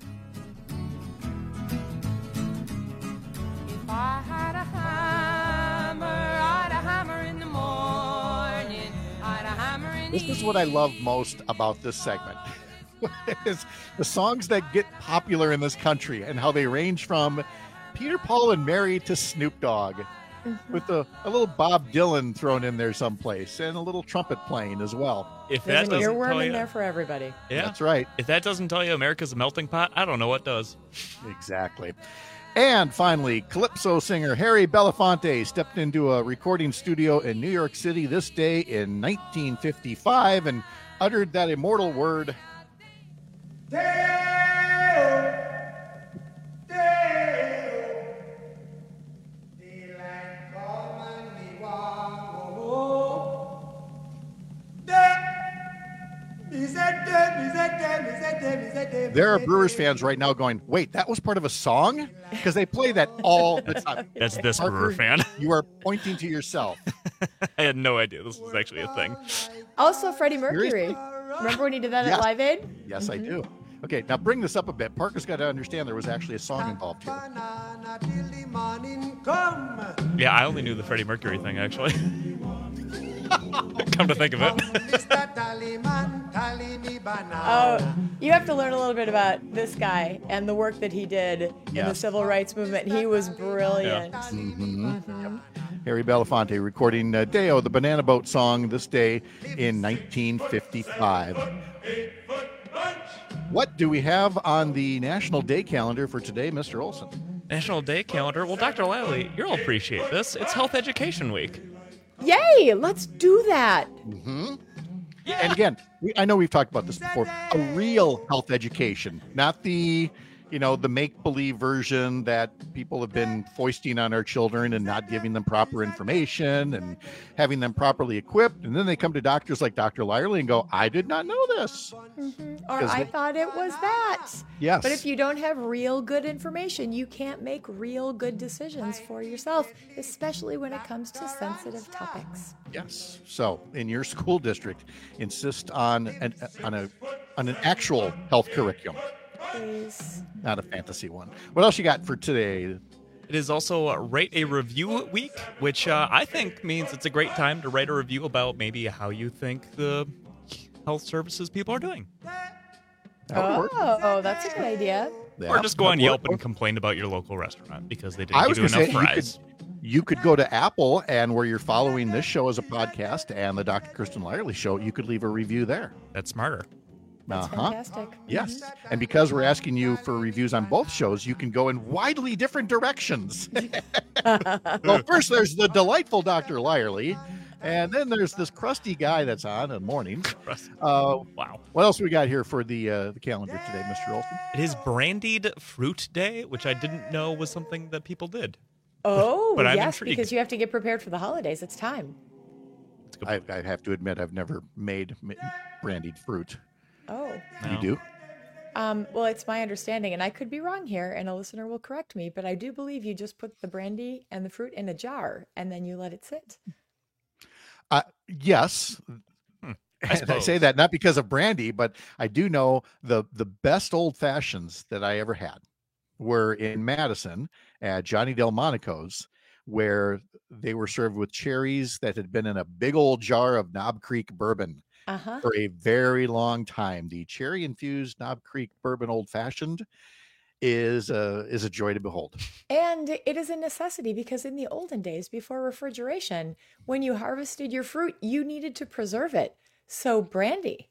If I had a hammer, I'd a hammer in the morning. I'd a hammer in the This is what I love most about this segment. Is the songs that get popular in this country and how they range from Peter, Paul, and Mary to Snoop Dogg, mm-hmm. with a, a little Bob Dylan thrown in there someplace and a little trumpet playing as well. If There's that an doesn't earworm tell in you, there for everybody. Yeah, that's right. If that doesn't tell you America's a melting pot, I don't know what does. Exactly. And finally, Calypso singer Harry Belafonte stepped into a recording studio in New York City this day in nineteen fifty-five and uttered that immortal word, Dale, Dale, daylight calling me, wah, wah, wah. Dale, There are Brewers fans right now going, wait, that was part of a song? Because they play that all the time. That's this Parker, Brewer fan. You are pointing to yourself. I had no idea this was actually a thing. Also, Freddie Mercury. Remember when he did that Yes. at Live Aid? Yes, Mhm. I do. Okay, now bring this up a bit. Parker's got to understand there was actually a song involved here. Yeah, I only knew the Freddie Mercury thing, actually. Come to think of it. Oh, you have to learn a little bit about this guy and the work that he did in the Yes. civil rights movement. He was brilliant. Mhm. Mhm. Harry Belafonte recording uh, Deo, the Banana Boat song, this day in nineteen fifty-five. What do we have on the National Day calendar for today, Mister Olson? National Day calendar. Well, Doctor Lively, you'll appreciate this. It's Health Education Week. Yay! Let's do that. Mm-hmm. Yeah. And again, we, I know we've talked about this before. A real health education, not the, you know, the make-believe version that people have been foisting on our children and not giving them proper information and having them properly equipped. And then they come to doctors like Doctor Lyerly and go, I did not know this. Mhm. Or 'Cause I they- thought it was that. Yes. But if you don't have real good information, you can't make real good decisions for yourself, especially when it comes to sensitive topics. Yes. So in your school district, insist on an, on a on an actual health curriculum, Please. not a fantasy one. What else you got for today? It is also uh, Write a Review Week, which uh, I think means it's a great time to write a review about maybe how you think the health services people are doing. Oh, that's a good idea. Or just go on Yeah. Yelp and complain about your local restaurant because they didn't I give was you going enough to say you fries. could, you could go to Apple, and where you're following this show as a podcast and the Doctor Kristen Lyerly show, you could leave a review there. That's smarter. That's Uh-huh. fantastic. Yes. And because we're asking you for reviews on both shows, you can go in widely different directions. Well, first there's the delightful Doctor Lyerly, and then there's this crusty guy that's on in mornings. Uh, wow. What else we got here for the uh, the calendar today, Mister Olson? It is Brandied Fruit Day, which I didn't know was something that people did. Oh, But I'm yes, intrigued. because you have to get prepared for the holidays. It's time. I, I have to admit, I've never made ma- brandied fruit. Oh. You do? Um, well, it's my understanding, and I could be wrong here, and a listener will correct me, but I do believe you just put the brandy and the fruit in a jar, and then you let it sit. Uh, yes. And I say suppose. that not because of brandy, but I do know the the best old fashions that I ever had were in Madison at Johnny Delmonico's, where they were served with cherries that had been in a big old jar of Knob Creek bourbon Uh-huh. for a very long time. The cherry infused Knob Creek bourbon old fashioned is a is a joy to behold. And it is a necessity because in the olden days, before refrigeration, when you harvested your fruit, you needed to preserve it. So brandy.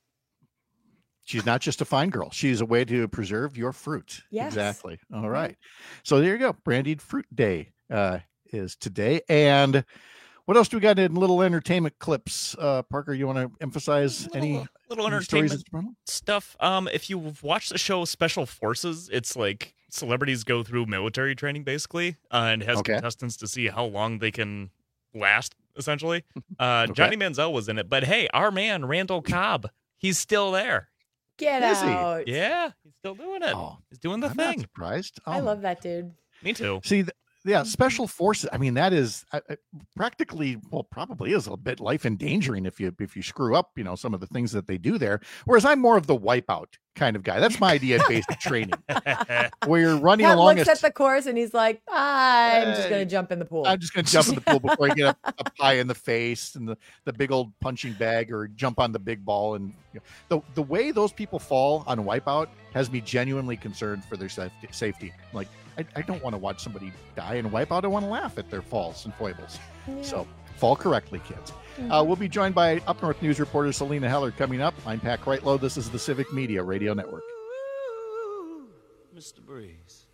She's not just a fine girl. She's a way to preserve your fruit. Yes. Exactly. All right. So there you go. Brandied Fruit Day uh, is today. And what else do we got in little entertainment clips? Uh, Parker, you want to emphasize any Little any stories entertainment that's- stuff. Um, if you've watched the show Special Forces, it's like celebrities go through military training basically, uh, and has Okay. contestants to see how long they can last. Essentially, uh, Johnny Manziel was in it, but hey, our man Randall Cobb, he's still there. Get Is he? out. Yeah, he's still doing it. he's doing the I'm not thing. surprised. I Oh, love that dude. Me too. See, th- yeah, special forces. I mean, that is uh, uh, practically, well, probably is a bit life endangering if you if you screw up, you know, some of the things that they do there. Whereas I'm more of the wipeout kind of guy. That's my idea of basic training, where you're running Pat along. looks a at the course and he's like, I'm just going to jump in the pool. I'm just going to jump in the pool before I get a, a pie in the face and the, the big old punching bag, or jump on the big ball. And you know, the the way those people fall on Wipeout has me genuinely concerned for their safety. safety. Like, I, I don't want to watch somebody die in Wipeout. I want to laugh at their falls and foibles. Yeah. So fall correctly, kids. Mhm. Uh, we'll be joined by Up North News reporter Selena Heller coming up. I'm Pat Kreitlow. This is the Civic Media Radio Network. Mister Breeze.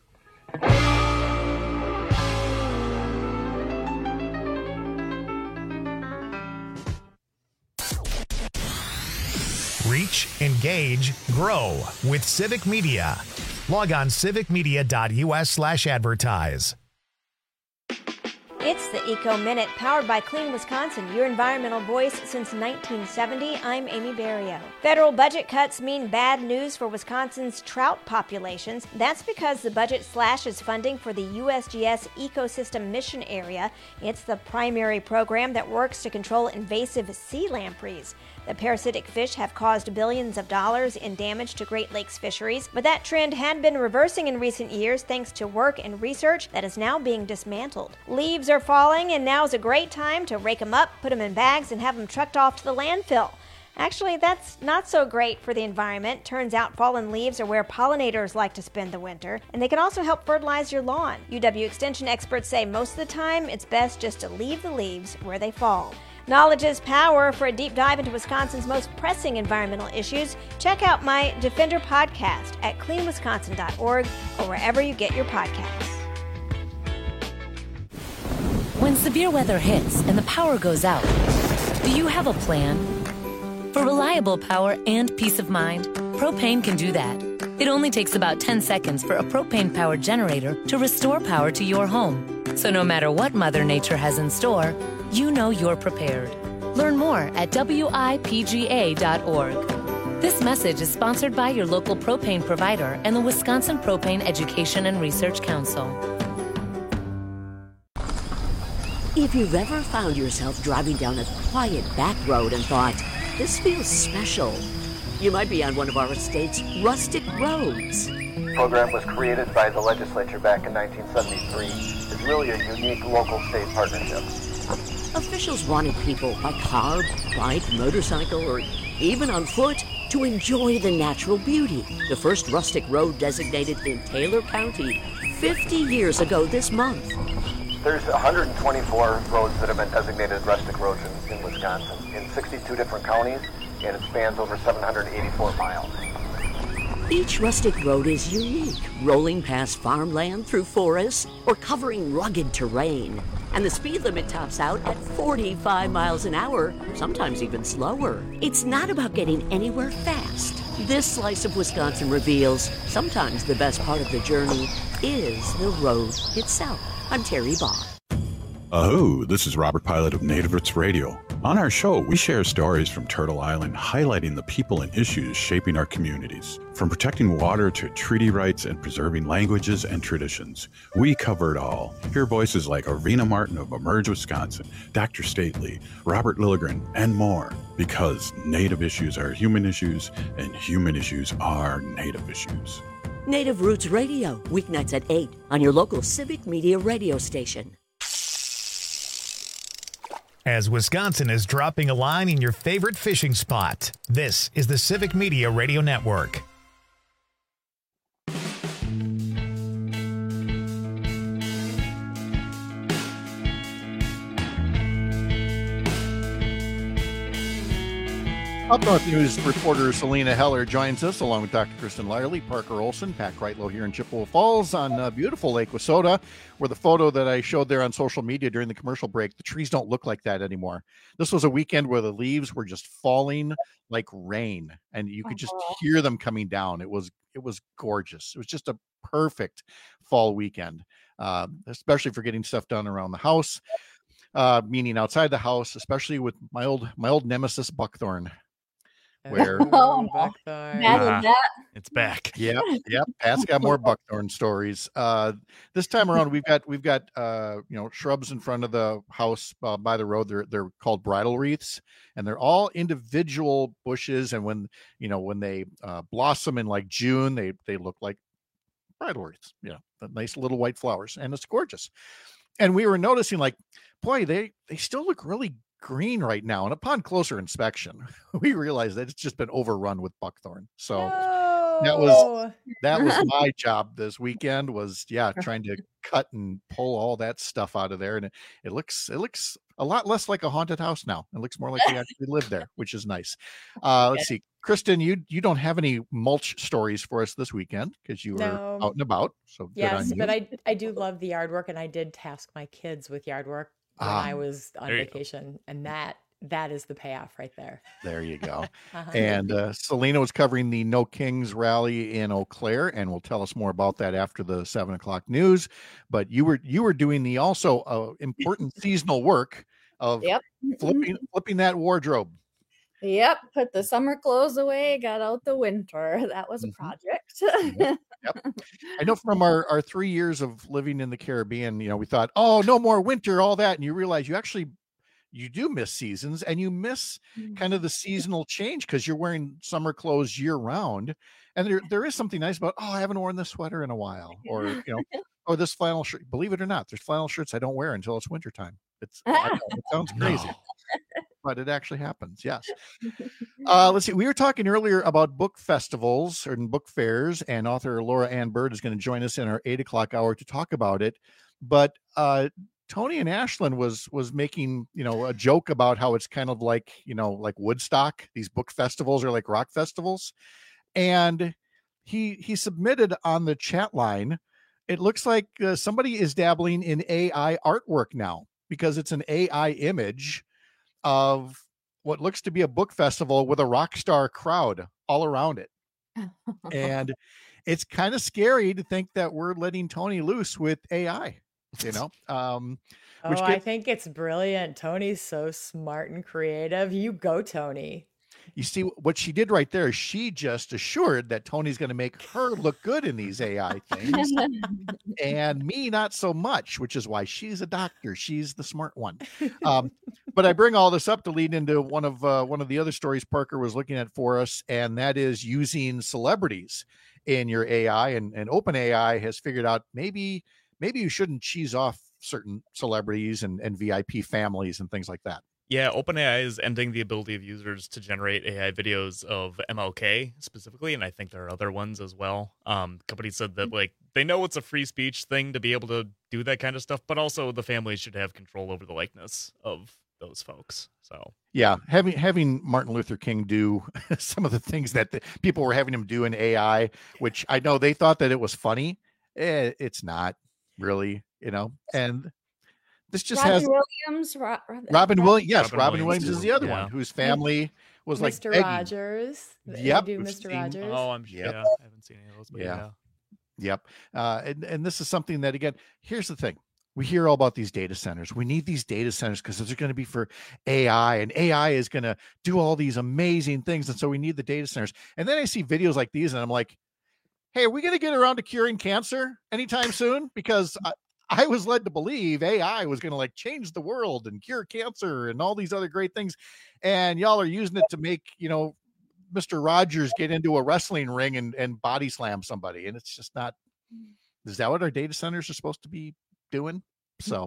Reach, engage, grow with Civic Media. Log on civicmedia.us slash advertise. It's the Eco Minute, powered by Clean Wisconsin, your environmental voice since nineteen seventy. I'm Amy Barrio. Federal budget cuts mean bad news for Wisconsin's trout populations. That's because the budget slashes funding for the U S G S Ecosystem Mission Area. It's the primary program that works to control invasive sea lampreys. The parasitic fish have caused billions of dollars in damage to Great Lakes fisheries, but that trend had been reversing in recent years thanks to work and research that is now being dismantled. Leaves are falling, and now is a great time to rake them up, put them in bags, and have them trucked off to the landfill. Actually, that's not so great for the environment. Turns out fallen leaves are where pollinators like to spend the winter, and they can also help fertilize your lawn. U W Extension experts say most of the time it's best just to leave the leaves where they fall. Knowledge is power. For a deep dive into Wisconsin's most pressing environmental issues, check out my Defender podcast at clean wisconsin dot org or wherever you get your podcasts. When severe weather hits and the power goes out, do you have a plan? For reliable power and peace of mind, Propane can do that. It only takes about ten seconds for a propane-powered generator to restore power to your home. So no matter what Mother Nature has in store, you know you're prepared. Learn more at W I P G A dot org. This message is sponsored by your local propane provider and the Wisconsin Propane Education and Research Council. If you've ever found yourself driving down a quiet back road and thought, this feels special, you might be on one of our state's rustic roads. The program was created by the legislature back in nineteen seventy-three. It's really a unique local-state partnership. Officials wanted people by car, bike, motorcycle, or even on foot to enjoy the natural beauty. The first rustic road designated in Taylor County fifty years ago this month. There's one hundred twenty-four roads that have been designated rustic roads in, in Wisconsin in sixty-two different counties, and it spans over seven hundred eighty-four miles. Each rustic road is unique, rolling past farmland through forests or covering rugged terrain. And the speed limit tops out at forty-five miles an hour, sometimes even slower. It's not about getting anywhere fast. This slice of Wisconsin reveals sometimes the best part of the journey is the road itself. I'm Terry Bond. Oh, this is Robert Pilot of Native Roots Radio. On our show, we share stories from Turtle Island highlighting the people and issues shaping our communities. From protecting water to treaty rights and preserving languages and traditions, we cover it all. Hear voices like Arvina Martin of Emerge Wisconsin, Doctor Stately, Robert Lilligren, and more. Because Native issues are human issues, and human issues are Native issues. Native Roots Radio, weeknights at eight on your local Civic Media radio station. As Wisconsin is dropping a line in your favorite fishing spot, this is the Civic Media Radio Network. Up North News reporter Selena Heller joins us along with Doctor Kristen Lyerly, Parker Olson, Pat Kreitlow here in Chippewa Falls on uh, beautiful Lake Wissota, where the photo that I showed there on social media during the commercial break, the trees don't look like that anymore. This was a weekend where the leaves were just falling like rain, and you could just hear them coming down. It was it was gorgeous. It was just a perfect fall weekend, uh, especially for getting stuff done around the house, uh, meaning outside the house, especially with my old my old nemesis buckthorn. Where oh, buckthorn. Uh, that. It's back. Yep, yep. Pat's got more buckthorn stories. Uh, this time around, we've got we've got uh, you know shrubs in front of the house uh, by the road. They're they're called bridal wreaths, and they're all individual bushes. And when you know when they uh, blossom in like June, they they look like bridal wreaths. You know, the nice little white flowers, and it's gorgeous. And we were noticing, like, boy, they they still look really green right now, and upon closer inspection we realized that it's just been overrun with buckthorn. So no. that was that was my job this weekend, was yeah trying to cut and pull all that stuff out of there, and it, it looks it looks a lot less like a haunted house now. It looks more like we actually live there, which is nice. Uh let's see, Kristen, you you don't have any mulch stories for us this weekend because you were no. out and about, so yes, but I I do love the yard work, and I did task my kids with yard work when ah, I was on vacation, and that that is the payoff right there. There you go. Uh-huh. And uh, Selena was covering the No Kings rally in Eau Claire, and will tell us more about that after the seven o'clock news. But you were you were doing the also uh, important seasonal work of Yep. flipping flipping that wardrobe. Yep, put the summer clothes away, got out the winter. That was a Mhm. project. Yep. Yep. I know from our, our three years of living in the Caribbean, you know, we thought, oh, no more winter, all that. And you realize you actually, you do miss seasons, and you miss kind of the seasonal change because you're wearing summer clothes year round. And there, there is something nice about, oh, I haven't worn this sweater in a while, or, you know, or this flannel shirt. Believe it or not, there's flannel shirts I don't wear until it's wintertime. It's, I know, it sounds crazy. No. But it actually happens. Yes. Uh, let's see. We were talking earlier about book festivals and book fairs, and author Laura Ann Bird is going to join us in our eight o'clock hour to talk about it. But uh, Tony and Ashlyn was was making, you know, a joke about how it's kind of like, you know, like Woodstock. These book festivals are like rock festivals. And he he submitted on the chat line, it looks like uh, somebody is dabbling in A I artwork now, because it's an A I image of what looks to be a book festival with a rock star crowd all around it. And it's kind of scary to think that we're letting Tony loose with A I, you know? Um, Oh, which I gets, think it's brilliant. Tony's so smart and creative. You go, Tony. you see what she did right there. She just assured that Tony's going to make her look good in these A I things, and me not so much, which is why she's a doctor. She's the smart one. Um, but I bring all this up to lead into one of uh, one of the other stories Parker was looking at for us, and that is using celebrities in your A I. And, and OpenAI has figured out maybe maybe you shouldn't cheese off certain celebrities and, and V I P families and things like that. Yeah, OpenAI is ending the ability of users to generate A I videos of M L K specifically, and I think there are other ones as well. Um, companies said that like they know it's a free speech thing to be able to do that kind of stuff, but also the families should have control over the likeness of those folks. So yeah, having having Martin Luther King do some of the things that the people were having him do in A I, which I know they thought that it was funny. Eh, it's not really, you know, and. This just Robin has Williams. Ro- Ro- Robin Williams. Yes, Robin Robin Williams, Williams is the other yeah. one whose family was like Mister begging. Rogers. They Yep, do we've Mister seen- Rogers. Oh, I'm Yep. yeah, I haven't seen any of those, but Yeah. yeah. Yep. Uh, and, and this is something that, again, here's the thing. We hear all about these data centers. We need these data centers because they're going to be for A I, and A I is going to do all these amazing things. And so we need the data centers. And then I see videos like these and I'm like, hey, are we going to get around to curing cancer anytime soon? Because I, I was led to believe A I was going to like change the world and cure cancer and all these other great things. And y'all are using it to make, you know, Mister Rogers get into a wrestling ring and, and body slam somebody. And it's just not, is that what our data centers are supposed to be doing? So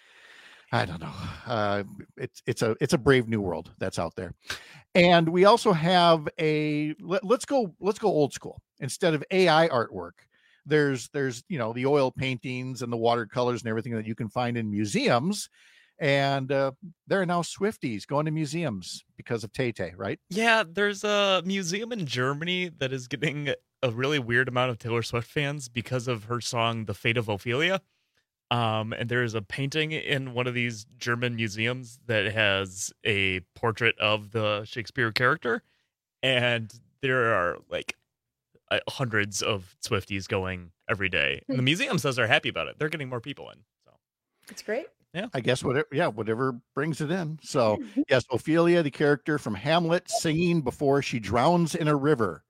I don't know. Uh, it's, it's a, it's a brave new world that's out there. And we also have a, let, let's go, let's go old school. Instead of A I artwork, there's, there's, you know, the oil paintings and the watercolors and everything that you can find in museums. And uh, there are now Swifties going to museums because of Tay-Tay, right? Yeah, there's a museum in Germany that is getting a really weird amount of Taylor Swift fans because of her song The Fate of Ophelia. Um, and there's a painting in one of these German museums that has a portrait of the Shakespeare character. And there are like uh, hundreds of Swifties going every day. And the museum says they're happy about it. They're getting more people in. So It's great. Yeah, I guess whatever, yeah, whatever brings it in. So yes, Ophelia, the character from Hamlet, singing before she drowns in a river.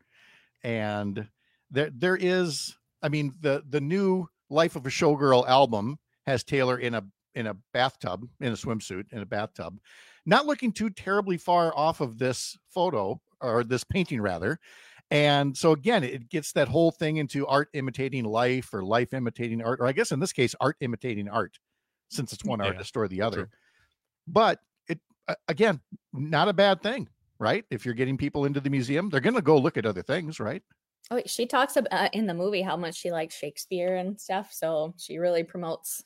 And there, there is, I mean, the, the new Life of a Showgirl album has Taylor in a, in a bathtub, in a swimsuit, in a bathtub, not looking too terribly far off of this photo or this painting rather. And so again, it gets that whole thing into art imitating life or life imitating art, or I guess in this case, art imitating art, since it's one Yeah, artist or the other. true. But it, uh, again, not a bad thing, right? If you're getting people into the museum, they're going to go look at other things, right? Oh, she talks about uh, in the movie how much she likes Shakespeare and stuff. So she really promotes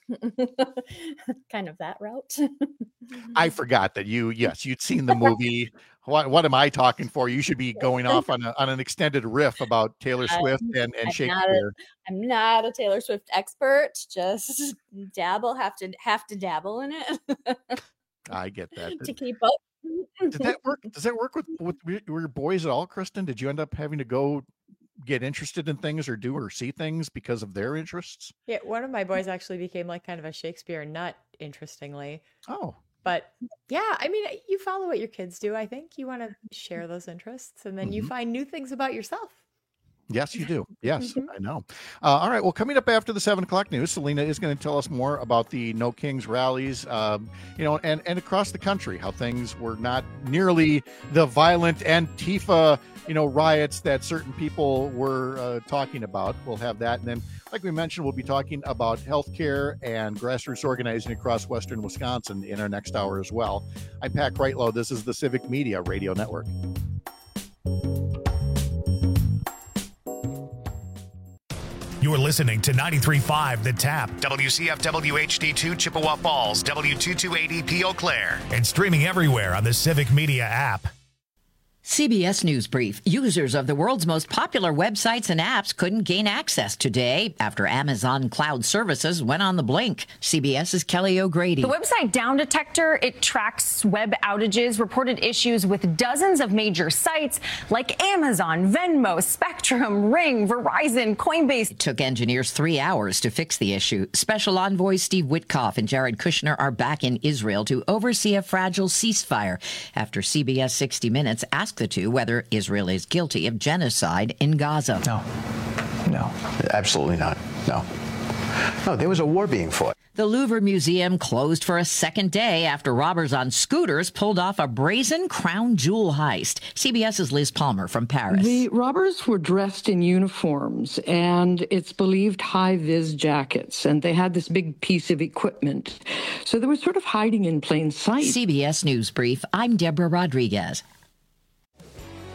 kind of that route. I forgot that you, yes, you'd seen the movie. What, what am I talking for? You should be going off on, a, on an extended riff about Taylor Swift and, and I'm Shakespeare. Not a, I'm not a Taylor Swift expert. Just dabble, have to have to dabble in it I get that. to keep up. Did that work? Does that work with, with your boys at all, Kristen? Did you end up having to go get interested in things or do or see things because of their interests? Yeah, one of my boys actually became like kind of a Shakespeare nut, interestingly. Oh. But yeah, I mean, you follow what your kids do, I think. You want to share those interests, and then mm-hmm. you find new things about yourself. Yes, you do. Yes, mm-hmm. I know. Uh, all right. Well, coming up after the seven o'clock news, Selena is going to tell us more about the No Kings rallies, um, you know, and, and across the country, how things were not nearly the violent Antifa, you know, riots that certain people were uh, talking about. We'll have that. And then, like we mentioned, we'll be talking about healthcare and grassroots organizing across Western Wisconsin in our next hour as well. I'm Pat Kreitlow. This is the Civic Media Radio Network. You're listening to ninety-three point five The Tap, W C F W H D two Chippewa Falls, W two two eighty P Eau Claire, and streaming everywhere on the Civic Media app. C B S News Brief. Users of the world's most popular websites and apps couldn't gain access today after Amazon Cloud Services went on the blink. CBS's Kelly O'Grady. The website Down Detector, it tracks web outages, reported issues with dozens of major sites like Amazon, Venmo, Spectrum, Ring, Verizon, Coinbase. It took engineers three hours to fix the issue. Special envoys Steve Witkoff and Jared Kushner are back in Israel to oversee a fragile ceasefire after C B S sixty minutes asked the two whether Israel is guilty of genocide in Gaza. No, no, absolutely not. No, no, there was a war being fought. The Louvre Museum closed for a second day after robbers on scooters pulled off a brazen crown jewel heist. CBS's Liz Palmer from Paris. The robbers were dressed in uniforms and it's believed high-vis jackets, and they had this big piece of equipment. So they were sort of hiding in plain sight. C B S News Brief. I'm Deborah Rodriguez.